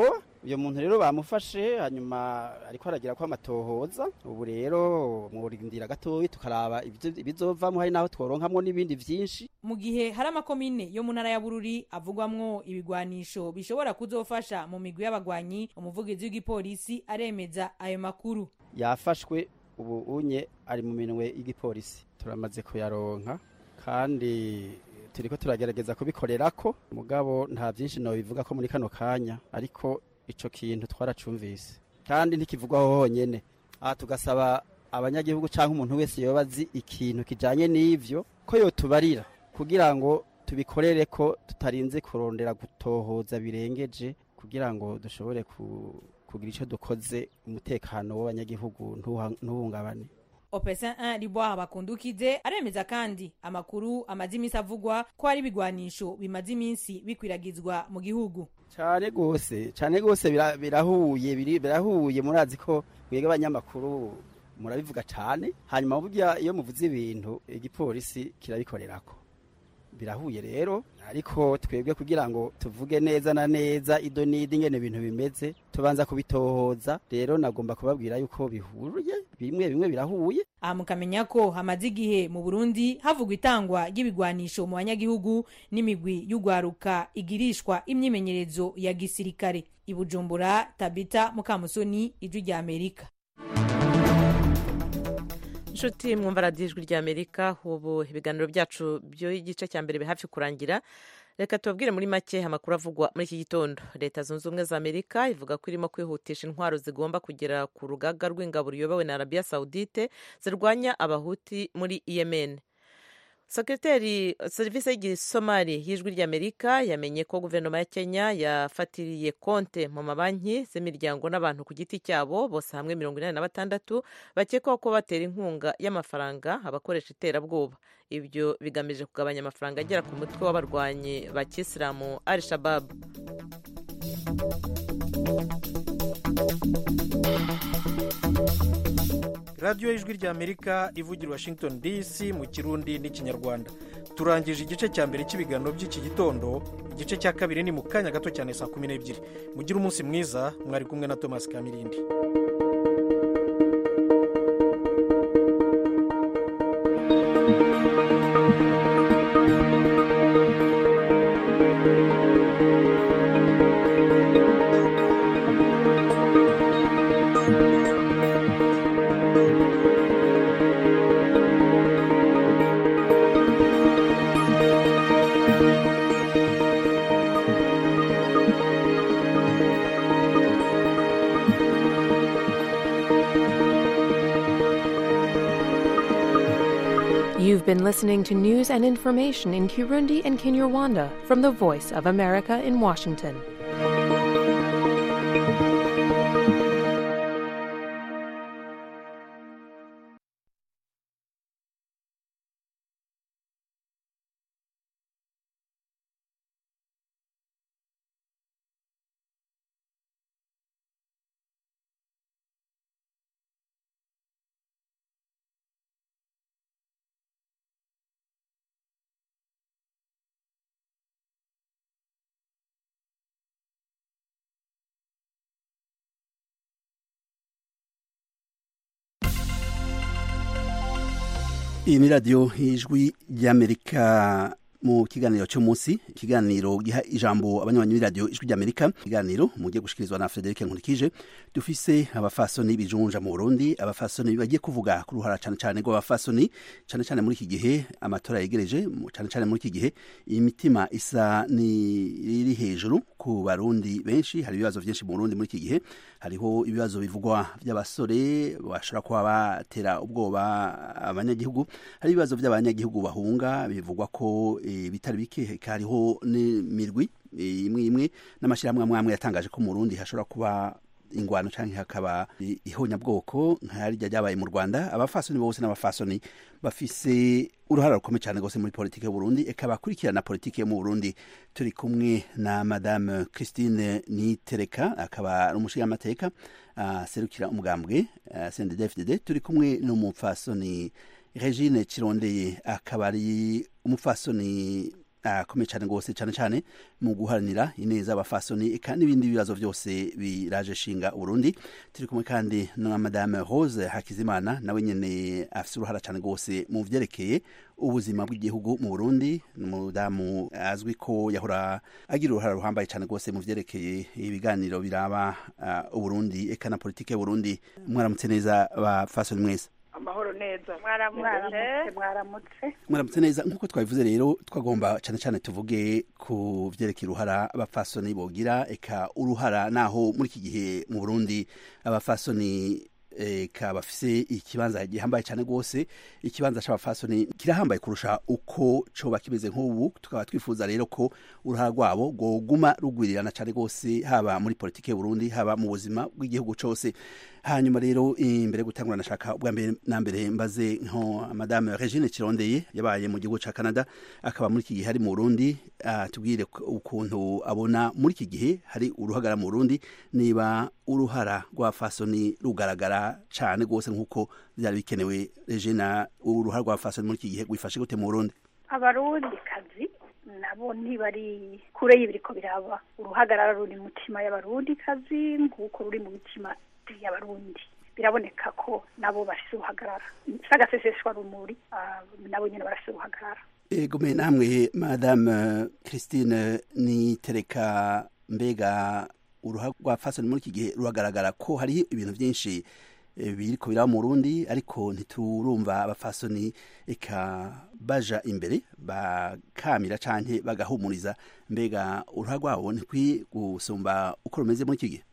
uyo muntu rero bamufashe hanyuma ariko aragira ko amatohoza ubu rero mwurindira gatoyi tukaraba ibizovamo hari naho tworonkamwo n'ibindi vyinshi. Mu gihe hari amakomine yo mu ntara ya Bururi avugwamwo ibigwanisho bishobora kuzofasha mu migwi y'abagwanyi, umuvugizi w'igipolisi aremeza ayo makuru. Yafashwe ubu unye ari mu minwe y'igipolisi, turamaze kuyaronka kandi turiko turagerageza kubikorerako, mugabo nta vyinshi no bivuga ko muri kano kanya, ariko ico kintu twaracumvise kandi ntikivugwaho honyene. Aha tugasaba abanyagihugu canke umuntu wese yobazi ikintu kijanye n'ivyo ko yotubarira kugira ngo tubikorere ko tutarinze kurondera gutohoza birengeje, kugira ngo dushobore ku, kugira ico dukoze umutekano w'abanyagihugu ntuhungabane. Opesa un Riboha Bakundukize aremeza kandi amakuru amazi imisi avugwa ko ari bigwanisho bimaze iminsi bikwiragizwa mu gihugu. Cyane gose, cyane gose birahuye birahuye murazi ko mwege abanyamakuru murabivuga cyane, hanyuma burya iyo muvuze ibintu igipolisi kirabikorerako. Birahuye rero, ariko twebwe kugira ngo tuvuge neza na neza ido nidi ngene ibintu bimeze tubanza kubitohoza. Rero nagomba kubabwira yuko bihuye bimwe bimwe birahuye. Aha mukamenya ko hamaze igihe mu Burundi havugwa itangwa ry'ibigwanisho mu banyagihugu n'imigwi y'ugwaruka igirishwa imyimenyerezo ya gisirikare. I Bujumbura, Tabita Mukamusoni, Ijwi rya Amerika. Nshuti mwumva radiyo Ijwi rya Amerika, ubu ibiganiro byacu byo igice cya mbere bihafi kurangira. Reka tubabwire muri make amakuru avugwa muri iki gitondo. Leta Zunze Ubumwe za Amerika ivuga ko irimo kwihutisha intwaro zigomba kugera ku rugaga rw'ingabo ruyobowe na Arabia Saudite zirwanya abahuti muri Yemen. Sekretari serivisi y'igisomali y'Ijwi ry'Amerika yamenye ko guverinoma ya Kenya yafatiriye konte mu mabanki z'imiryango n'abantu ku giti cyabo bose hamwe mirongo inani na batandatu bakekwaho ko batera inkunga y'amafaranga abakoresha iterabwoba. Ibyo bigamije kugabanya amafaranga agera ku mutwe w'abarwanyi ba Kisilamu Al-Shabaab. radiyo y'Ijwi ry'Amerika ivugira Washington D C mu Kirundi n'Ikinyarwanda. Turangije igice cya mbere cy'ibiganiro by'iki gitondo. Igice cya kabiri ni mu kanya gato cyane saa kumi n'ebyiri. Mugire umunsi mwiza, mwari kumwe na Thomas Kamirindi. You've been listening to news and information in Kirundi and Kinyarwanda from the Voice of America in Washington. Iyi ni radiyo y'Ijwi ry'Amerika mu kiganiro cy'umunsi, ikiganiro giha ijambo abanywanyi b'iradiyo Ijwi ry'Amerika. Ikiganiro mugiye gushikirizwa na Frederic Nkurikije. Dufise abafasoni bijunja mu Burundi, abafasoni bagiye kuvuga ku ruhara cyane cyane rw'abafasoni, cyane cyane muri iki gihe amatora yegereje, cyane cyane muri iki gihe imitima isa ni iri hejuru ku Barundi benshi. Hari ibibazo byinshi mu Burundi muri iki gihe. Hariho ibibazo bivugwa by'abasore bashobora kuba batera ubwoba abanyagihugu. Hari ibibazo by'abanyagihugu bahunga bivugwa ko e, bitari bike. Hariho n'imirwi imwe imwe n'amashyirahamwe amwe amwe yatangaje ko mu Burundi hashobora kuba ingwano canke hakaba ihonyabwoko nk'arirya ryabaye mu Rwanda. Abafasoni bose n'abafasoni bafise uruhara rukomeye cyane gose muri politike y'u Burundi, eka bakurikirana politike yo mu Burundi. Turi kumwe na Madame Christine Nitereka, akaba ari umushingamateka aserukira umugambwe C N D D F D D. Turi kumwe n'umupfasoni Regine Kirondeye, akaba ari umupfasoni akomeye cyane rwose cyane cyane mu guharanira ineza abafasoni eka n'ibindi bibazo byose biraje shinga Burundi. Turi kumwe kandi na Madame Rose Hakizimana nawe nyene afite uruhara cyane rwose mu vyerekeye ubuzima bw'igihugu mu Burundi. Umudamu azwi ko yahora agira uruhara ruhambaye cyane rwose mu vyerekeye ibiganiro biraba uh, Uburundi eka na politike y'u Burundi. Mwaramutse neza abafasoni mwese. Amahoro neza. Mwaramutse. Mwaramutse. Mwaramutse neza nkuko twabivuze rero twagomba cyane cyane tuvuge ku vyerekeye uruhara abafasoni bogira eka uruhara naho muri iki gihe mu Burundi abafasoni eka bafise ikibanza gihambaye cyane rwose. Ikibanza c'abafasoni kirahambaye kurusha uko coba kimeze nk'ubu. Tukaba twifuza rero ko uruhara rwabo goguma rugwirirana cyane rwose haba muri politike y'u Burundi haba mu buzima bw'igihugu cose. Hanyuma rero imbere gutangura nashaka ubwa mbere na mbere mbaze nko Madame Regine Kirondeye yabaye mu gihugu ca Canada akaba muri iki gihe hari mu Burundi. Uh, tubwire ukuntu abona muri iki gihe hari uruhagara mu Burundi, niba uruhara rwa fasoni rugaragara cyane rwose nkuko byari bikenewe. Regina, uruhara rwa fasoni muri iki gihe gwifashe gute mu Burundi? Abarundi kazi nabo ntibari kure y'ibiriko biraba. Uruhagarara ruri mu mutima y'abarundi kazi nkuko ruri mu mitima y'abarundi. Biraboneka ko nabo bafise uruhagarara sagaseseshwa rumuri, uh, nabo nyene barafise uruhagarara. Ego me namwe Madame Christine Nitereka, mbega uruhara rwa fasoni muri iki gihe ruhagaragara ko hari ibintu byinshi biriko biraba mu Burundi ariko ntiturumva abafasoni eka baja imbere bakamira canke bagahumuriza. Mbega uruhara rwabo ntikwi gusumba uko rumeze muri iki gihe?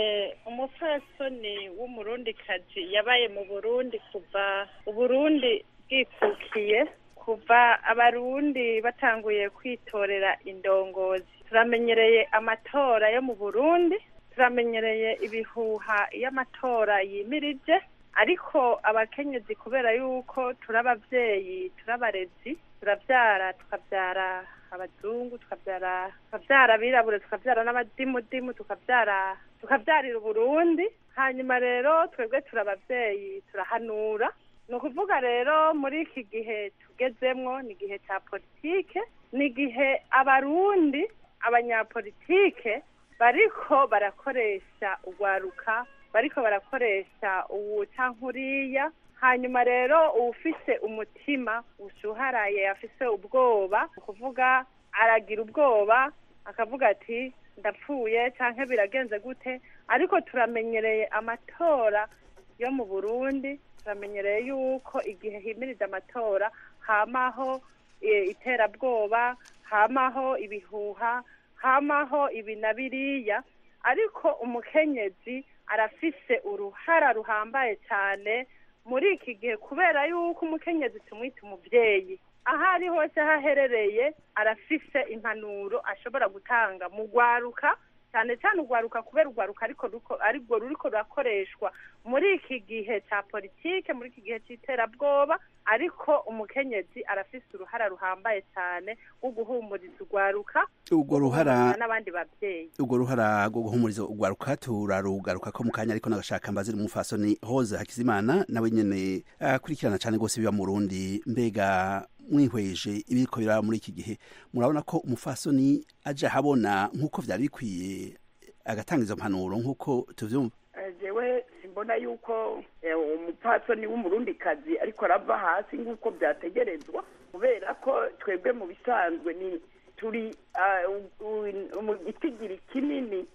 Umufasoni w'umurundikazi yabaye mu Burundi kuva Uburundi bwikukiye, kuva abarundi batanguye kwitorera indongozi. Turamenyereye amatora yo mu Burundi, turamenyereye ibihuha y'amatora yimirije, ariko abakenyezi kubera yuko turabavyeyi turabarezi, turavyara tukavyara abazungu, tukavyara tukavyara abirabure, tukavyara n'abadimudimu, tukavyara tukavyarira Uburundi. Hanyuma rero twebwe turabavyeyi turahanura. Ni ukuvuga rero muri iki gihe tugezemwo ni igihe cya politike, ni igihe abarundi abanyapolitike bariko barakoresha urwaruka, bariko barakoresha uwu cankuriya. Hanyuma rero ufise umutima ushuharaye afise ubwoba, ukuvuga aragira ubwoba akavuga ati ndapfuye canke biragenze gute. Ariko turamenyereye amatora yo mu Burundi, turamenyereye yuko igihe himirije amatora hamaho e, iterabwoba, hamaho ibihuha, hamaho ibinabiriya. Ariko umukenyezi arafise uruhara ruhambaye cyane muri iki gihe kubera yuko umukenyezi tumwita umuvyeyi. Ahari hose haherereye arafise impanuro ashobora gutanga mu gwaruka, cyane cyane ugwaruka kubera ugwaruka ariko ariko ruriko rurakoreshwa muri iki gihe cya politike, muri iki gihe cy'iterabwoba. Ariko umukenyezi arafise uruhara ruhambaye cyane rwo guhumuriza ugwaruka, ubwo ruhara n'abandi bavyeyi. Ubwo ruhara rwo guhumuriza ugwaruka turarugaruka ko mu kanya, ariko nagashaka mbazira umufasoni Rose Hakizimana nawe nyene akurikirana cyane gose biba mu Burundi. Mbega mwihweje ibiriko biraba muri iki gihe, murabona ko umufasoni aje habona nkuko vyari bikwiye agatanga izo mpanuro nkuko tuvyumva? Jewe simbona yuko umupfasoni w'umurundikazi ariko arava hasi nkuko byategerezwa, kubera ko twebwe mu bisanzwe ni turi itigiri kinini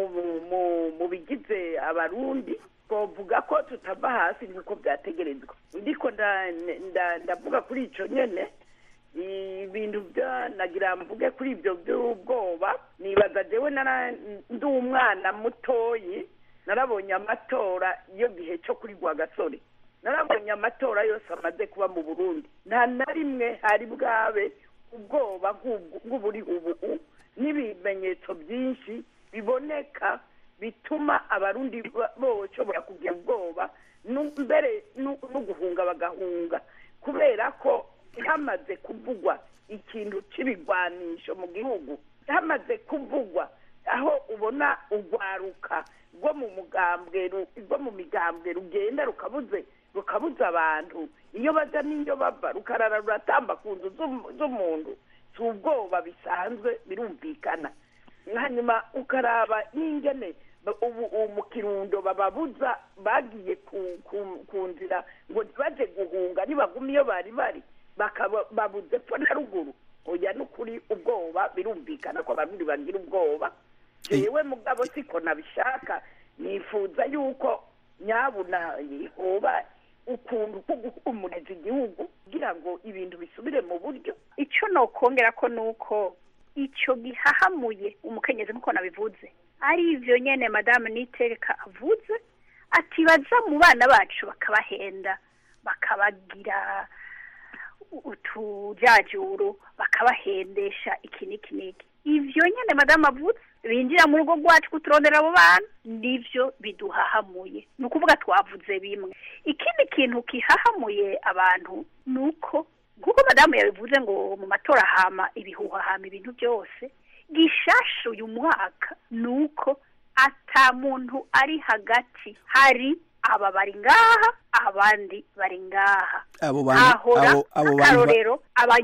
mu bigize abarundi. Twovuga ko tutava hasi nkuko byategerezwa. Ndiko ndavuga kuri ico nyene ibintu bya nagira mvuge kuri ibyo by'ubwoba. Nibaza jewe ndi umwana mutoyi, narabonye amatora iyo gihe cyo kuri Rwagasore, narabonye amatora yose amaze kuba mu Burundi. Nta na rimwe hari bwabe ubwoba nk'uburi ubu, n'ibimenyetso byinshi biboneka bituma abarundi boshobora kugira ubwoba, mbere no guhunga bagahunga, kubera ko hamaze kuvugwa ikintu c'ibigwanisho mu gihugu, hamaze kuvugwa aho ubona urwaruka rwo mu mugambwe rwo mu migambwe rugenda rukabuze rukabuza abantu iyo baja n'iyo bava, rukarara ruratamba ku nzu z'umuntu. si ubwoba bisanzwe birumvikana hanyuma ukaraba n'ingene ubu mu kirundo bababuza bagiye ku nzira ngo ntibaje guhunga nibaguma iyo bari bari babuze pfo na ruguru oya n'ukuri ubwoba birumvikana ko abarundi bagira ubwoba yewe mugabo siko nabishaka nifuza yuko nyabuna hoba ukuntu ko guhumuriza igihugu kugira ngo ibintu bisubire mu buryo icyo nokongera ko nuko icyo gihahamuye umukenyezi nk'uko nabivuze ari ivyo nyene madame Nitereka avuze ati baza mu bana bacu bakabahenda bakabagira utujajuru bakabahendesha iki niki niki ivyo nyene madame avuze binjira mu rugo rwacu kuturondera abo bana nivyo biduhahamuye ni ukuvuga twavuze bimwe ikindi kintu kihahamuye abantu nuko nk'uko madamu yabivuze ngo mu matora hama ibihuha hama ibintu byose gishasha uyu mwaka nuko ata muntu ari hagati hari aba bari ngaha abandi bari ngaha hahora akarorero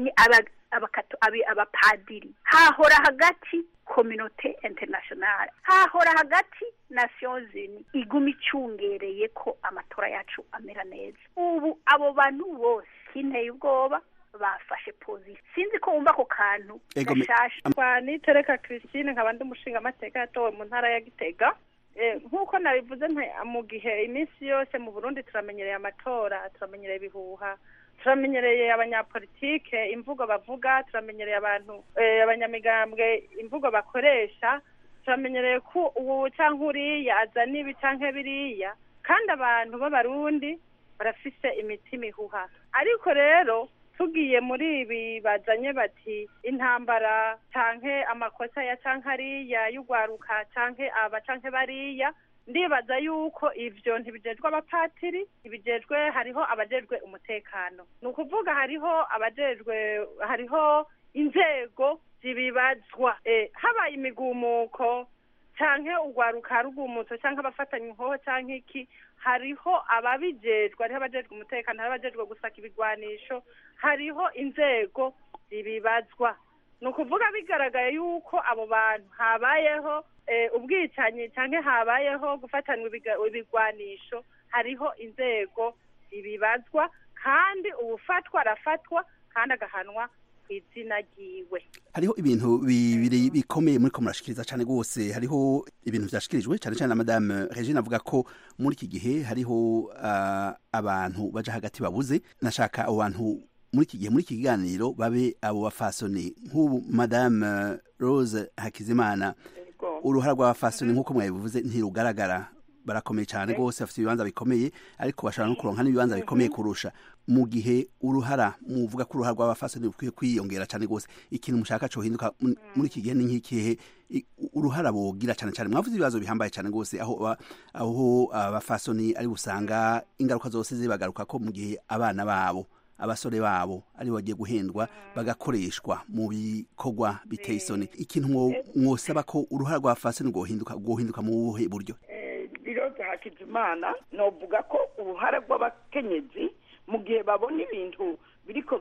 abapadiri hahora hagati communauté internationale hahora hagati Nations Unies iguma icungereye ko amatora yacu amera neza ubu abo bantu bose kinteye ubwoba bafashe position sinzi ko wumva ko kantu gashasha kwa Nitereka Christine nkaba ndi umushinga amateka yatowe mu ntara ya Gitega nk'uko nabivuze mu gihe iminsi yose mu Burundi turamenyereye amatora turamenyereye ibihuha turamenyereye abanyapolitike imvugo bavuga turamenyereye abantu abanyamigambwe imvugo bakoresha turamenyereye ko ubu cyangwa uriya azana ibi cyangwa biriya kandi abantu b'abarundi barafise imitima ihuha ariko rero tugiye muri ibi bazanye bati intambara canke amakosa ya canke ariya y'ugwaruka canke aba canke bariya ndibaza yuko ivyo ntibijejwe abapatiri ibijejwe hariho abajejwe umutekano ni ukuvuga hariho abajejwe hariho inzego zibibazwa eh, habaye imigumuko canke ugwaruka rugumutso canke abafatanya inkoho canke iki hariho ababijejwe hariho abajejwe umutekano hariho abajejwe gusaka ibigwanisho hariho inzego zibibazwa ni ukuvuga bigaragaye yuko abo bantu habayeho ubwicanyi cyangwa habayeho gufatanwa ibigwanisho hariho inzego zibibazwa kandi ubufatwa arafatwa kandi agahanwa ku izina ryiwe hariho ibintu bibiri bikomeye muri ko murashikiriza cyane rwose hariho ibintu byashikirijwe cyane cyane na madame Regine avuga ko muri iki gihe hariho uh, abantu baje hagati babuze nashaka abo bantu muri iki gihe muri iki kiganiro babe abo bafasoni nk'ubu madame Rose Hakizimana uruhara rw'abafasoni nk'uko mwabivuze ntirugaragara barakomeye cyane rwose bafite ibibanza bikomeye ariko bashobora no kuronka n'ibibanza bikomeye kurusha mu gihe uruhara muvuga ko uruhara rw'abafasoni rukwiye kwiyongera cyane rwose ikintu mushaka cyo hinduka muri iki gihe ni nk'ikihe uruhara bogira cyane cyane mwavuze ibibazo bihambaye cyane rwose aho aho abafasoni ari gusanga ingaruka zose zibagaruka ko mu gihe abana babo abasore babo ari bagiye guhendwa bagakoreshwa mu bikorwa biteye isoni ikintu mwosaba ko uruhara rw'abafasoni rwohinduka rwohinduka mu buhe buryo Biroza Hakizimana novuga ko uruhara rw'abakenyezi mu gihe babona ibintu biriko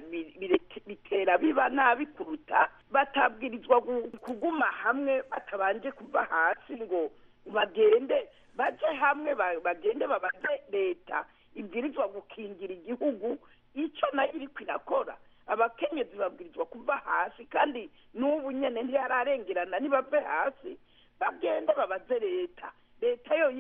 bitera biba nabi kuruta batabwirizwa kuguma hamwe batabanje kuva hasi ngo bagende baje hamwe bagende babaze leta ibwirizwa gukingira igihugu icyo nayo iri kwirakora abakenyezi babwirizwa kuva hasi kandi n'ubu nyene ntiyararengerana nibave hasi bagende babaze leta leta yo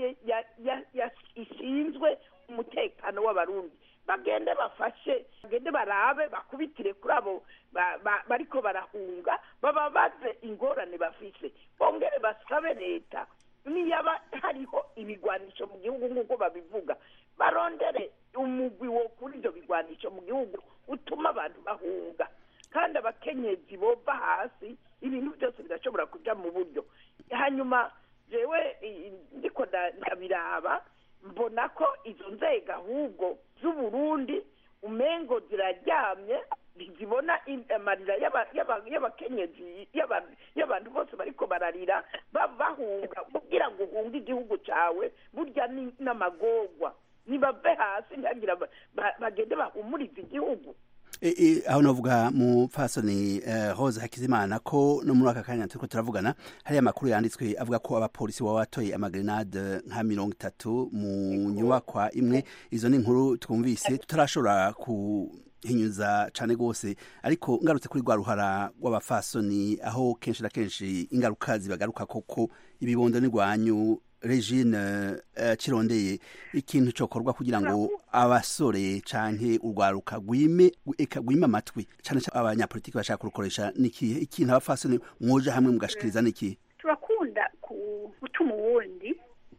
ishinzwe umutekano w'abarundi bagende bafashe bagende barabe bakubitire kuri abo bariko barahunga bababaze ingorane bafise bongere basabe leta niyaba hariho ibigwanisho mu gihugu nk'uko babivuga barondere umugwi wo kuri ibyo bigwanisho mu gihugu utuma abantu bahunga kandi abakenyezi bova hasi ibintu byose bidashobora kuja mu buryo hanyuma jewe ndiko ndabiraba mbona ko izo nzego ahubwo z'uburundi umengo ziraryamye ntizibona amarira y'abakenyezi y'abantu bose bariko bararira bahunga kugira ngo uhunge igihugu cawe burya n'amagorwa nibave hasi ntihagira bagende bahumuriza igihugu E, e, aho navuga mu fasoni uh, Rose Hakizimana ko no muri aka kanya turiko turavugana hari amakuru yanditswe avuga ko abapolisi baba batoye amagrenade nka mirongo itatu mu nyubakwa imwe. Izo ni inkuru twumvise tutarashobora ku hinyuza cane gose, ariko ngarutse kuri rwa ruhara rw'abafasoni aho kenshi na kenshi ingaruka zibagaruka koko ibibondo ni rwanyu. Regine uh, Kirondeye, ikintu cokorwa kugira ngo abasore canke urwaruka gwime eka gwima amatwi cane cyane abanyapolitiki bashaka kurukoresha niki ikintu abafasoni mwoja hamwe mugashikiriza niki? Turakunda gutuma uwundi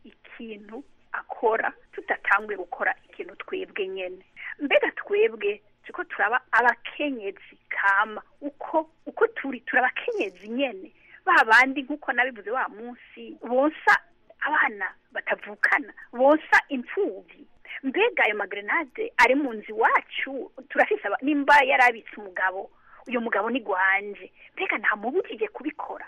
ikintu akora tutatangwe gukora ikintu twebwe nyene. Mbega twebwe tuko turaba abakenyezi kama uko uko turi turabakenyezi nyene babandi nkuko nabivuze wa munsi bonsa abana batavukana bonsa imfuvyi. Mbega ayo magrenade ari mu nzi wacu turafise nimba yarabitse umugabo uyo mugabo ni gwanje, mbega nta mubujije kubikora.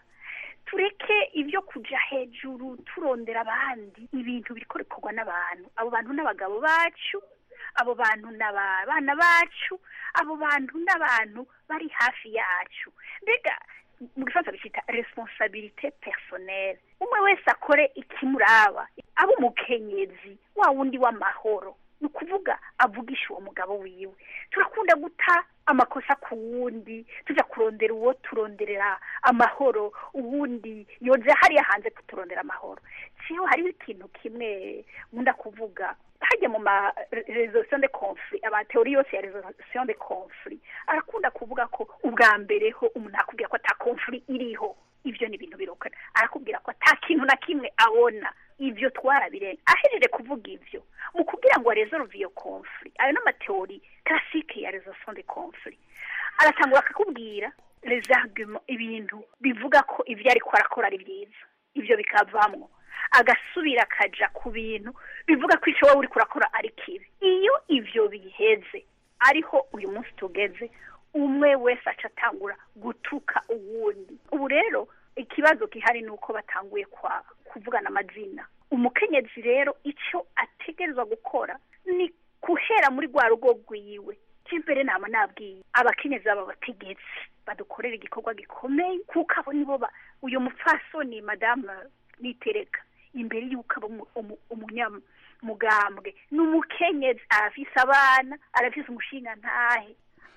Tureke ivyo kuja hejuru turondera abandi ibintu bikorekorwa n'abantu. Abo bantu n'abagabo bacu, abo bantu n'abana bacu, abo bantu n'abantu bari hafi yacu. Mbega mu gifaransa bita responsabilité personnelle. Umwe wese akore ikimuraba, abo mukenyezi wa wundi w'amahoro, nukuvuga avugisha uwo mugabo wiwe. Turakunda guta amakosa ku wundi, tuja kurondera uwo turonderera amahoro, uwundi yoja hariya hanze kuturondera amahoro. Ciho hariho ikintu kimwe nkunda kuvuga hajya mu ma résolution de conflit, aba théorie yose ya résolution de conflit arakunda kuvuga ko ubwa mbere ho umuntu akubwira ko ata conflit iriho, ivyo ni ibintu birokana. Arakubwira ko ata kintu na kimwe abona, ivyo twarabirenga. Ahejeje kuvuga ivyo mu kugira ngo resolve iyo conflit, ayo n'amateori classique ya résolution de conflit, aratangura akakubwira les arguments, ibintu bivuga ko ivyo ari ko arakora ari byiza, ivyo bikavamwo agasubira akaja ku bintu bivuga ko ico wowe uri kurakora ari kibi. Iyo ivyo biheze ariho uyu munsi tugeze, umwe wese aca atangura gutuka uwundi. Ubu rero ikibazo gihari nuko batanguye kwa kuvugana amazina. Umukenyezi rero ico ategerezwa gukora ni kuhera muri rwa rugo rwiwe. Kimbere nama nabwiye abakenyezi aba bategetsi badukorera igikorwa gikomeye kuko abo nibo uyu mupfasoni madame Nitereka imbere yuko aba umunyama mugambwe n'umukenyezi arafise abana, arafise umushinga ntahe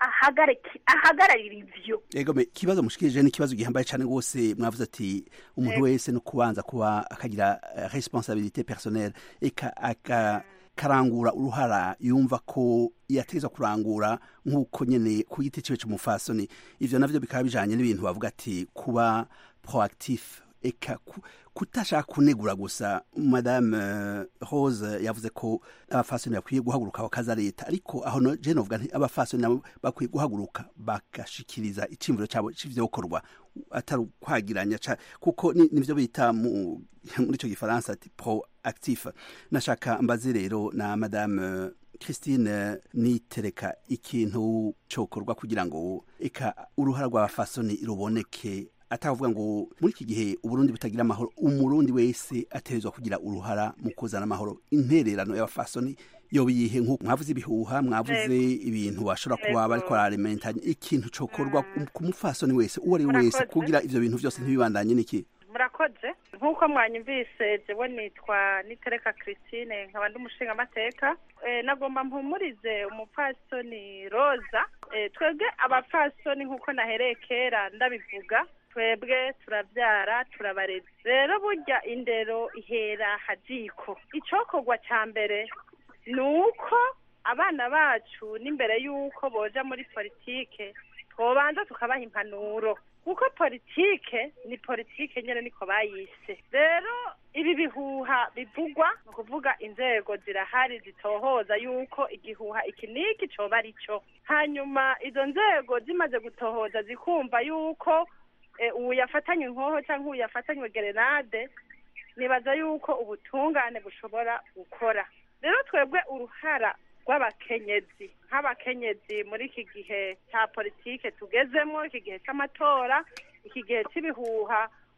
ahagararira ivyo. Ego me kibazo mushikirije ni kibazo gihambaye cyane gose. Mwavuze ati umuntu wese no kubanza kuba akagira responsabilité personnelle eka aka karangura uruhara yumva ko yateza kurangura nkuko nyene ku giti ciwe cy'umufasoni. Ivyo navyo bikaba bijanye n'ibintu bavuga ati kuba proactif eka kutashaka kunegura gusa. Madame uh, Rose yavuze ko abafasoni bakwiye guhaguruka bakaza leta, ariko aho no je novuga nti abafasoni nabo bakwiye guhaguruka bakashikiriza icimviro cyabo c'ivyokorwa atari kwagiranya kuko nivyo bita mu muri ico gifaransa ati proactif. Nashaka mbaze rero na Madame Christine Nitereka ikintu cokorwa kugira ngo eka uruhara rw'abafasoni ruboneke, atavuga ngo muri iki gihe Uburundi butagira amahoro, umurundi wese aterezwa kugira uruhara mu kuzana amahoro. Intererano y'abafasoni yo biyihe nko mwavuze ibihuha, mwavuze ibintu bashobora kuba bariko bararementanya, ikintu cokorwa ku mufasoni wese uwo ari wese kugira ivyo bintu byose ntibibandanye niki? Murakoze. Nkuko mwanyumvise jewe nitwa Nitereka Christine, nkaba ndi umushinga amateka. E, nagomba mpumurize umupfasoni Rosa. E, twebwe abapfasoni nkuko nahereye kera ndabivuga, twebwe turavyara turabareze. Rero burya indero ihera hajiko. Icokorwa ca mbere nuko abana bacu n'imbere yuko boja muri politike twobanza tukabaha impanuro, kuko politike ni politike nyene niko bayise. Rero ibi bihuha bivugwa no kuvuga inzego zirahari zitohoza yuko igihuha iki niki coba arico, hanyuma izo nzego zimaze gutohoza zikumva yuko E, ubu yafatanywe inkoho cyangwa ubu yafatanywe gerenade, nibaza yuko ubutungane bushobora gukora. Rero twebwe uruhara rw'abakenyezi nk'abakenyezi muri iki gihe cya politike tugezemo, iki gihe cy'amatora, iki gihe cy'ibihuha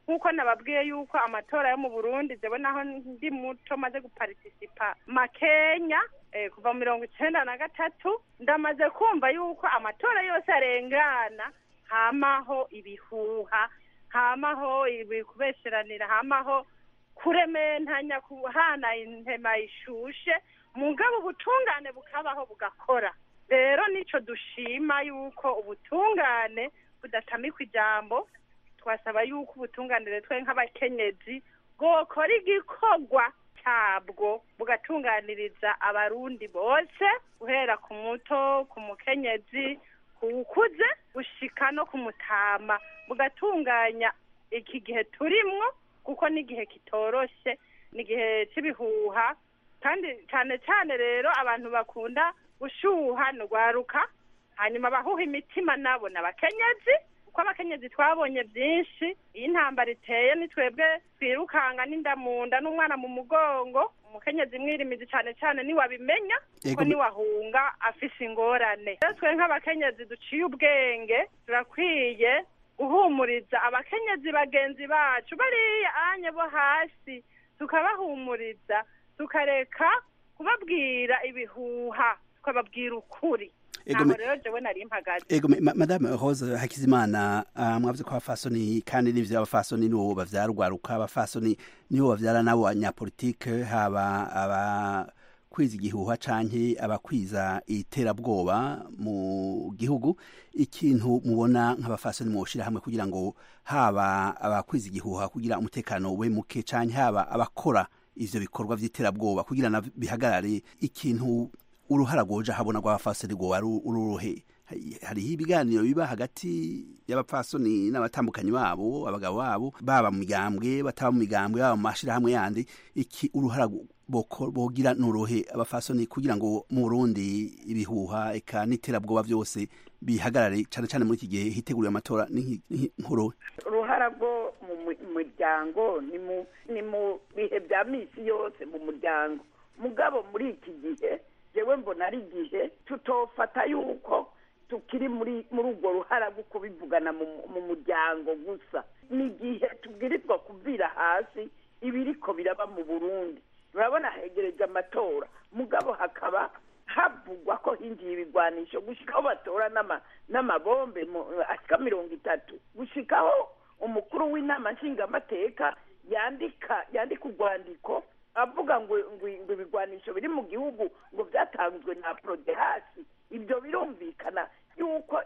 nk'uko nababwiye yuko amatora yo mu Burundi jewe naho ndi muto maze guparticipa makenya eh, kuva mu mirongo icenda na gatatu ndamaze kumva yuko amatora yose arengana hamaho ibihuha hamaho ibikubesheranira hamaho kurementanya kuhana intema ishushe mugabo ubutungane bukabaho bugakora rero nico dushima yuko ubutungane budatamikwa ijambo twasaba yuko ubutunganire twe nk'abakenyezi bwokora igikorwa cyabwo bugatunganiriza abarundi bose guhera ku muto ku mukenyezi kuwukuze gushika no kumutama bugatunganya iki gihe turimwo kuko n'igihe kitoroshe n'igihe cy'ibihuha kandi cyane cyane rero abantu bakunda gushuha n'ugwaruka hanyuma bahuha imitima nabo n'abakenyezi kuko abakenyezi twabonye byinshi iyi ntambara iteye ni twebwe twirukanga n'indamunda n'umwana mu mugongo umukenyezi mwirimizi cyane cyane niwabimenya kuko niwahunga afise ingorane rero twe nk'abakenyezi duciye ubwenge turakwiye guhumuriza abakenyezi bagenzi bacu bariya anye bo hasi tukabahumuriza tukareka kubabwira ibihuha tukababwira ukuri ntabwo rero jewe nari mpagaze ego madame Rose Hakizimana mwavuze ko abafasoni kandi n'ivyo abafasoni nibo bavyarugwaruka abafasoni nibo bavyara nabo abanyapolitike haba aba kwiza igihuha canke abakwiza iterabwoba mu gihugu ikintu mubona nk'abafasoni mwoshira hamwe kugira ngo haba abakwiza igihuha kugira umutekano we muke canke haba abakora ivyo bikorwa vy'iterabwoba kugira na bihagarare ikintu uruhara goja habona rw'abafasoni go ari uruhe hariho ibiganiro biba hagati y'abapfasoni n'abatambukanyi babo abagabo babo baba mu migambwe bataba mu migambwe baba mu mashirahamwe yandi iki uruhara bogira nuruhe abafasoni kugira ngo mu Burundi ibihuha eka n'iterabwoba byose bihagarare cyane cyane muri iki gihe hiteguriwe amatora n'inkuru uruhara rwo mu muryango ni mu ni mu bihe bya misi yose mu muryango mugabo muri iki gihe jewe mbona ari igihe tutofata yuko tukiri muri muri urwo ruhara rwo kubivugana mu muryango gusa ni igihe tubwirizwa kuvira hasi ibiriko biraba mu Burundi urabona hegereje amatora mugabo hakaba havugwa ko hinjiye ibigwanisho gushikaho batora n'amabombe ashika mirongo itatu gushikaho umukuru w'inama nshingamateka yandika yandika urwandiko avuga ngo ngo ibigwanisho biri mu gihugu ngo byatanzwe na Prodehasi ibyo birumvikana yuko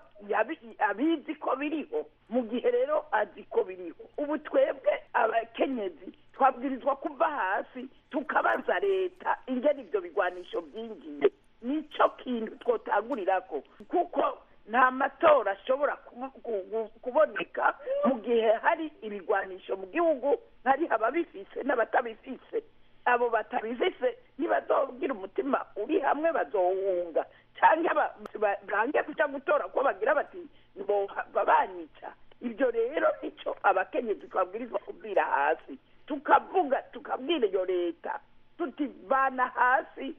abizi ko biriho mu gihe rero azi ko biriho ubu twebwe abakenyezi twabwirizwa kuva hasi tukabaza leta ingene ibyo bigwanisho byinjiye nico kintu twotagurirako kuko nta matora ashobora kuboneka mu gihe hari ibigwanisho mu gihugu hari ababifise n'abatabifise abo batabifise ntibazobwira umutima uri hamwe bazohunga cyangwa bange kuja gutora ko bagira bati babanyica ibyo rero nico abakenyezi twabwirizwa kubwira hasi tukavuga tukabwira iyo leta tuti bana hasi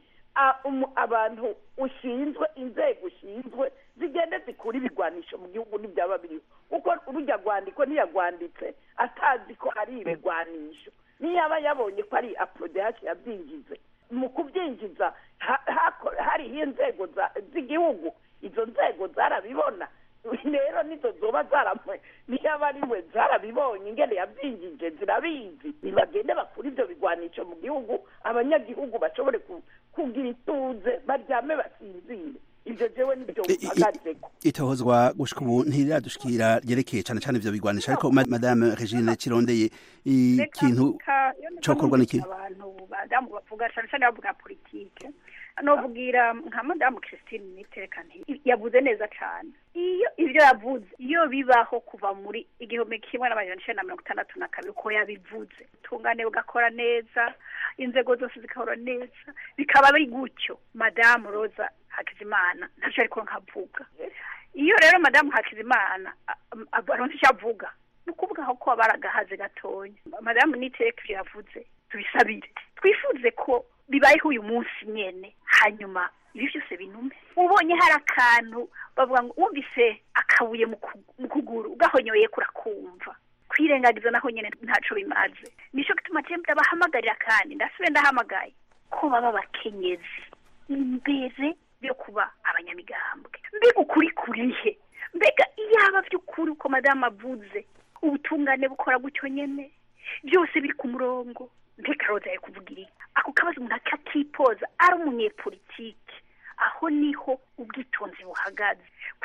abantu ushinzwe inzego ushinzwe zigende zikura ibigwanisho mu gihugu n'ibyaba biriho kuko urujya rwandiko ntiyagwanditse atazi ko ari ibigwanisho niyaba yabonye ko ari aprodehasi yabyinjize mu kubyinjiza hariho inzego z'igihugu izo nzego zarabibona rero nizo zoba zaramwe niyaba ari we zarabibonye ingene yabyinjije zirabizi nibagende bakura ibyo bigwanisho mu gihugu abanyagihugu bashobore kugira ituze baryame basinzire ibyo jewe nibyo mpagazeko itohozwa gushika ubu ntiradushikira ryerekeye cyane cyane ivyo bigwanisha ariko madame Regine Kirondeye ikintu cokorwa n'iki abantu badamu bavuga cyane cyane bavuga politike novugira nka madamu Christine Niterekane yavuze neza cyane iyo ibyo yavuze iyo bibaho kuva muri igihumbi kimwe n'amajana icenda na mirongo itandatu na kabiri ko yabivuze tungane bugakora neza inzego zose zikahora neza bikaba biri gutyo madamu Rosa Hakizimana ntaco ariko nkavuga iyo rero madamu Hakizimana abaronse cyavuga nukuvuga ko abaragahaze gatonya madamu Niterekane yavuze tubisabire twifuze ko bibayeho uyu munsi nyene hanyuma ibi byose binume ubonye hari akantu bavuga ngo wumvise akabuye mu kuguru ugahonyoye kurakumva kwirengagiza naho nyene ntaco bimaze. Nico gituma cyembye abahamagarira kandi ndasubire ndahamagaye ko baba bakenyezi imbere yo kuba abanyamigambwe. Mbega ukuri kurihe? Mbega iyaba by'ukuri uko madame avuze ubutungane bukora gutyo nyene byose biri ku murongo, mbega roza yo kuvugira ako kabazo umuntu akakipoza ari umunyepolitike, aho niho ubwitonzi buhagaze.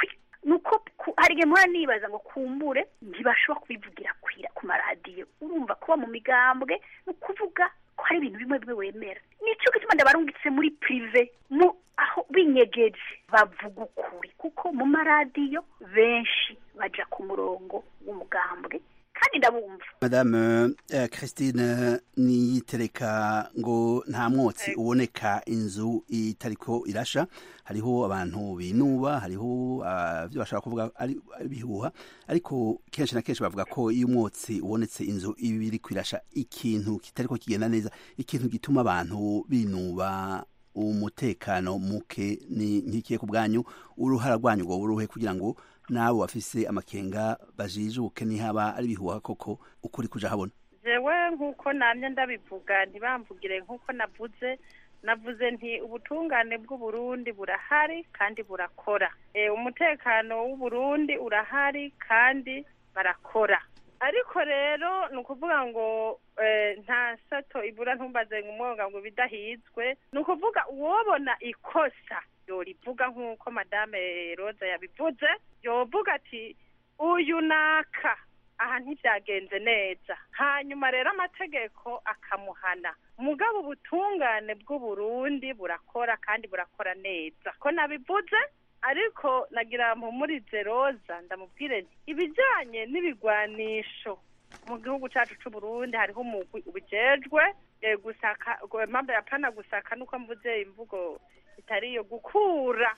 Nuko hari igihe mpora nibaza ngo kumbure ntibashobora kubivugira kwira ku maradiyo. Urumva kuba mu migambwe ni ukuvuga ko hari ibintu bimwe bimwe wemera. Nicyo gituma ndabarungitse muri prive mu aho binyegeje bavuga ukuri, kuko mu maradiyo benshi baja ku murongo w'umugambwe kandi ndabumva. Madame uh, Christine Niyitereka ngo nta mwotsi uboneka inzu itariko irasha, hariho abantu binuba, hariho byo uh, bashaka kuvuga ari bihuha, ariko kenshi na kenshi bavuga ko iyo umwotsi ubonetse inzu ibiri kwirasha ikintu kitariko kigenda neza, ikintu gituma abantu binuba umutekano muke. Ni nkikiye ku bwanyu uruhara rwanyu ngo uruhe kugira ngo nabo bafise amakenga bajijuke ni haba ari bihuha koko ukuri kuja habona? Jewe nkuko namye ndabivuga ntibamvugire nkuko navuze navuze nti ubutungane bw'u Burundi burahari kandi burakora. E, umutekano w'u Burundi urahari kandi barakora. Ariko rero nukuvuga ngo eh, nta sato ibura ntumbaze ngumwonga ngo bidahizwe, nukuvuga uwobona ikosa yorivuga nkuko madame Roza yabivuze, yovuga ati uyu naka aha ntivyagenze neza, hanyuma rero amategeko akamuhana. Mugabo ubutungane bw'u Burundi burakora kandi burakora neza ko nabivuze. Ariko nagira mpumurize Roza ndamubwire nti ibijanye n'ibigwanisho mu gihugu cyacu cy'u Burundi hariho umugwi ubijejwe e, gusaka mambe yapana gusaka nuko mvuze imvugo itariyo gukura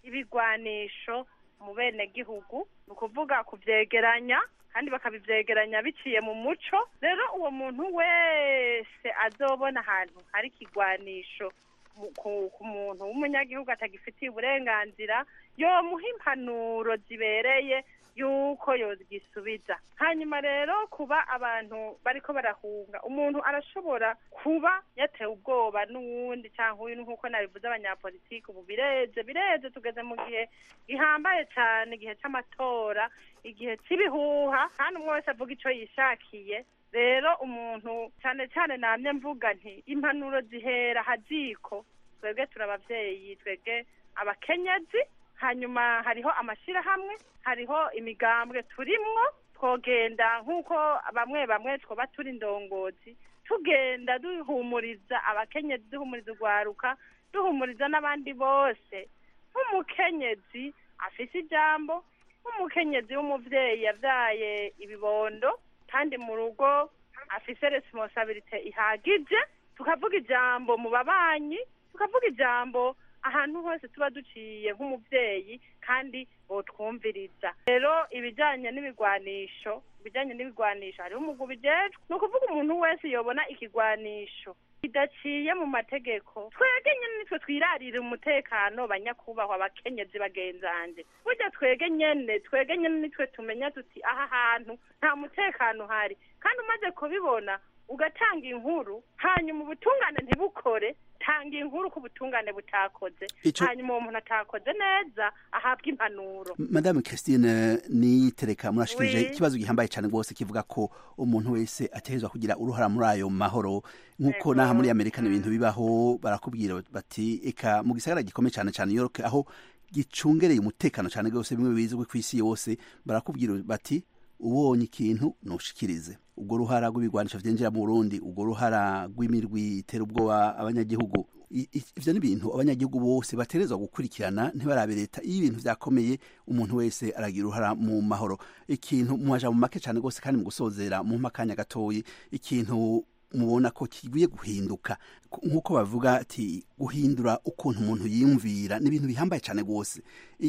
ibigwanisho mu bene gihugu, nukuvuga kuvyegeranya kandi bakabivyegeranya biciye mu muco. Rero uwo muntu wese azobona ahantu hari kigwanisho ku muntu w'umunyagihugu atagifitiye uburenganzira yomuha impanuro zibereye yuko yogisubiza. Hanyuma rero kuba abantu bariko barahunga, umuntu arashobora kuba yatewe ubwoba n'uwundi cyangwa uyu nkuko nabivuze abanyapolitiki ubu bireze bireze tugeze mu gihe gihambaye cyane, igihe c'amatora, igihe cy'ibihuha kandi umwe wese avuga ico yishakiye. Rero umuntu cyane cyane namye mvuga nti impanuro zihera haziko, twebwe turabavyeyi, twebwe abakenyezi, hanyuma hariho amashirahamwe, hariho imigambwe turimwo, twogenda nkuko bamwe bamwe twoba turi ndongozi tugenda duhumuriza abakenyezi, duhumuriza urwaruka, duhumuriza n'abandi bose. Nk'umukenyezi afise ijambo, nk'umukenyezi w'umuvyeyi yavyaye ibibondo kandi mu rugo afise responsabilité ihagije, tukavuga ijambo mu babanyi, tukavuga ijambo ahantu hose tuba duciye nk'umuvyeyi kandi botwumviriza. Rero ibijanye n'ibigwanisho, ibijanye n'ibigwanisho hariho umugwi bijejwe, nukuvuga umuntu wese yobona ikigwanisho kidaciye mu mategeko, twege nyene nitwe twirarira umutekano banyakubahwa abakenyezi bagenzanje. Burya twege nyene twege nyene nitwe tumenya tuti aha hantu nta mutekano hari, kandi umaze kubibona ugatanga inkuru, hanyuma ubutungane ntibukore, tanga inkuru ku butungane butakoze, hanyuma uwo muntu atakoze neza ahabwa impanuro. Madame Christine Niyitereka, murashikirije ikibazo gihambaye cyane rwose kivuga ko umuntu wese ategerezwa kugira uruhara muri ayo mahoro, nkuko naha muri Amerika ibintu bibaho, barakubwira bati eka mu gisagara gikomeye cyane cyane New York aho gicungereye umutekano cyane rwose, bimwe bizwi ku isi yose, barakubwira bati ubonye ikintu nushikirize. Ubwo ruhara rw'ibigwanisho vyinjira mu Burundi, ubwo ruhara rw'imirwi itera ubwoba abanyagihugu, ivyo ni ibintu abanyagihugu bose baterezwa gukurikirana, ntibarabe leta. Iyo ibintu vyakomeye umuntu wese aragira uruhara mu mahoro. Ikintu muhaja mu make cyane rwose kandi mu gusozera mu makanya gatoyi, ikintu mubona ko kigiye guhinduka nkuko bavuga ati guhindura ukuntu umuntu yiyumvira ni ibintu bihambaye cyane rwose.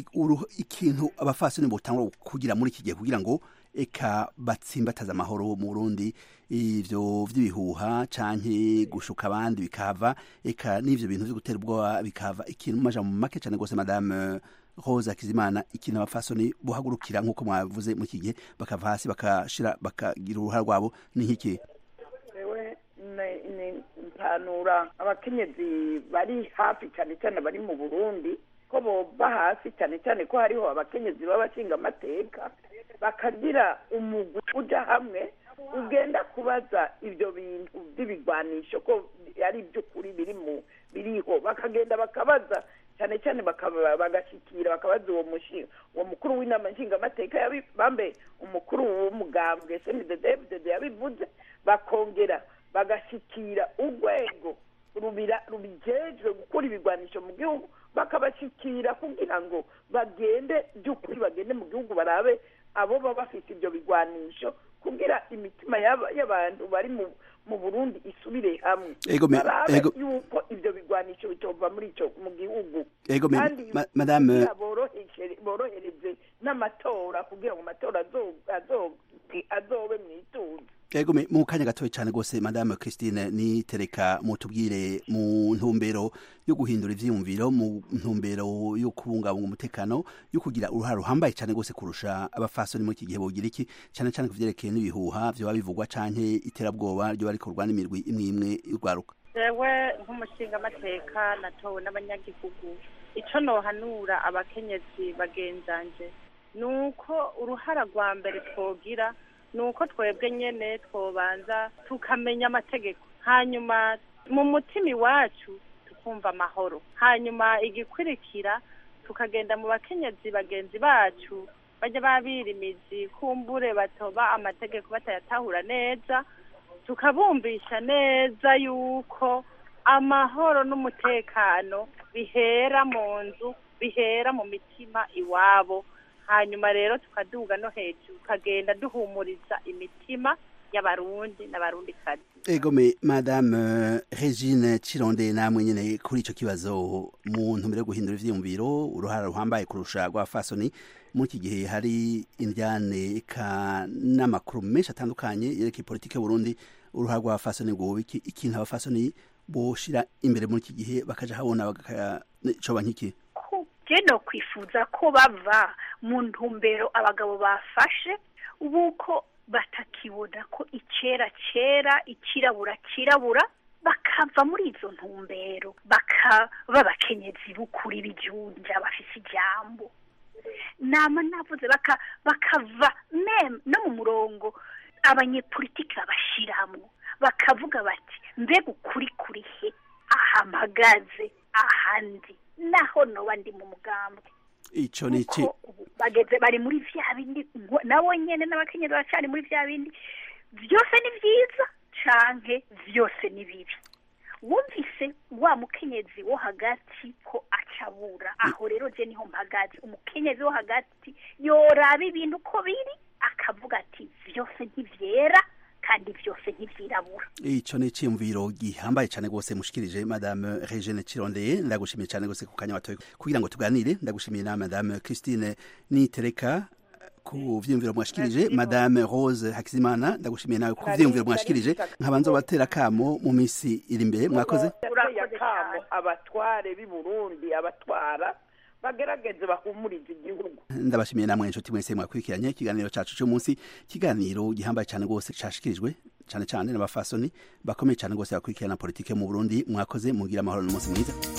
Ikintu abafasoni botangura kugira muri iki gihe kugira ngo eka batsimbataza amahoro mu Burundi, ivyo vy'ibihuha canke gushuka abandi bikava, eka n'ivyo bintu vyo gutera ubwoba bikava. Ikintu maja mu make cyane rwose Madame Rose Hakizimana ikintu abafasoni buhagurukira nk'uko mwavuze mu iki gihe bakava hasi bakashira bakagira uruhara rwabo ni nk'iki ewe ni ntanura abakenyezi bari hafi cyane cyane bari mu Burundi ko boba hasi cyane cyane ko hariho abakenyezi b'abashinga amateka bakagira umugwi uja hamwe ugenda kubaza ibyo bintu by'ibigwanisho ko ari by'ukuri biri mu biriho bakagenda bakabaza cyane cyane bagashikira bakabaza uwo mushinga uwo mukuru w'inama nshingamateka bambe umukuru w'umugambwe S N D D yabivuze bakongera bagashikira urwego rubira rubijejwe gukora ibigwanisho mu gihugu bakabashikira kugira ngo bagende by'ukuri bagende mu gihugu barabe abo baba bafite ibyo bigwanisho kugira imitima y'abantu bari mu mu Burundi isubire hamwe barabe yuko ibyo bigwanisho bitova muri ico mu gihugu kandi madame borohereze n'amatora kugira ngo amatora azobe mw'ituze Ego mu kanya gatoya cyane gose madame Christine ni tereka mutubwire mu ntumbero yo guhindura ivyiyumviro mu ntumbero yo kubungabunga umutekano yo kugira uruhara ruhambaye cyane gose kurusha abafasoni mu iki gihe bogira iki cyane cyane kuvyerekeye n'ibihuha byo babivugwa canke iterabwoba ryo bari kurwana imirwi imwe imwe y'urwaruka jewe nk'umushinga amateka natowe n'abanyagihugu ico nohanura abakenyezi bagenzanje nuko uruhara rwa mbere twogira nuko twebwe nyene twobanza tukamenya amategeko hanyuma mu mutima iwacu tukumva amahoro hanyuma igikurikira tukagenda mu bakenyezi bagenzi bacu bajya babira imizi kumbure batoba amategeko batayatahura neza tukabumvisha neza yuko amahoro n'umutekano bihera mu nzu bihera mu mitima iwabo hanyuma rero tukaduga no hejuru tukagenda duhumuriza imitima y'abarundi n'abarundi kazi Ego me madame Regine Chironde namwe nyene kuri ico kibazo mu ntumbero yo guhindura ivyiyumviro uruhara ruhambaye kurusha rwa fasoni mu iki gihe hari indyane ka n'amakuru menshi atandukanye yerekeye politike Burundi uruhara rwa fasoni ngo iki ikintu abafasoni boshira imbere muri iki gihe bakaja habona bagacoba nk'iki jeno kwifuza ko bava mu ntumbero abagabo bafashe ubuko batakibona ko icera cera ikirabura kirabura bakava muri izo ntumbero bakaba bakenyezi bukuri bijunja bafise ijambo nama navuze baka bakava mem no mu murongo abanyepolitike babashiramwo bakavuga bati mbega ukuri kuri he ahamagaze ahandi naho no bandi mu mugambwe ico ni iki bageze bari muri vya bindi nabo nyene n'abakenyezi bacari muri vya bindi vyose ni vyiza canke vyose ni bibi wumvise wa mukenyezi wo hagati ko acabura aho rero je niho mpagaze umukenyezi wo hagati yoraba ibintu ko biri akavuga ati vyose ntivyera kandi vyose ntivyirabura ico ni cimviro gihambaye cyane gose mushikirije madame Regine Chirondeye ndagushimiye cyane gose ku kanya watoye kugira ngo tuganire ndagushimiye na madame Christine Nitereka ku vyimviro mwashikirije madame Rose Hakizimana ndagushimiye nawe ku vyimviro mwashikirije nkabanza batera kamo mu misi iri imbere mwakoze kamo abatware b'i Burundi abatwara bagerageze bahumurize igihugu ndabashimiye namwe inshuti mwese mwakurikiranye ikiganiro cacu cyo munsi kiganiro gihambaye cyane gose cashikirijwe cyane cyane n'abafasoni bakomeye cyane gose bakurikirana politike mu Burundi mwakoze mugira amahoro n'umunsi mwiza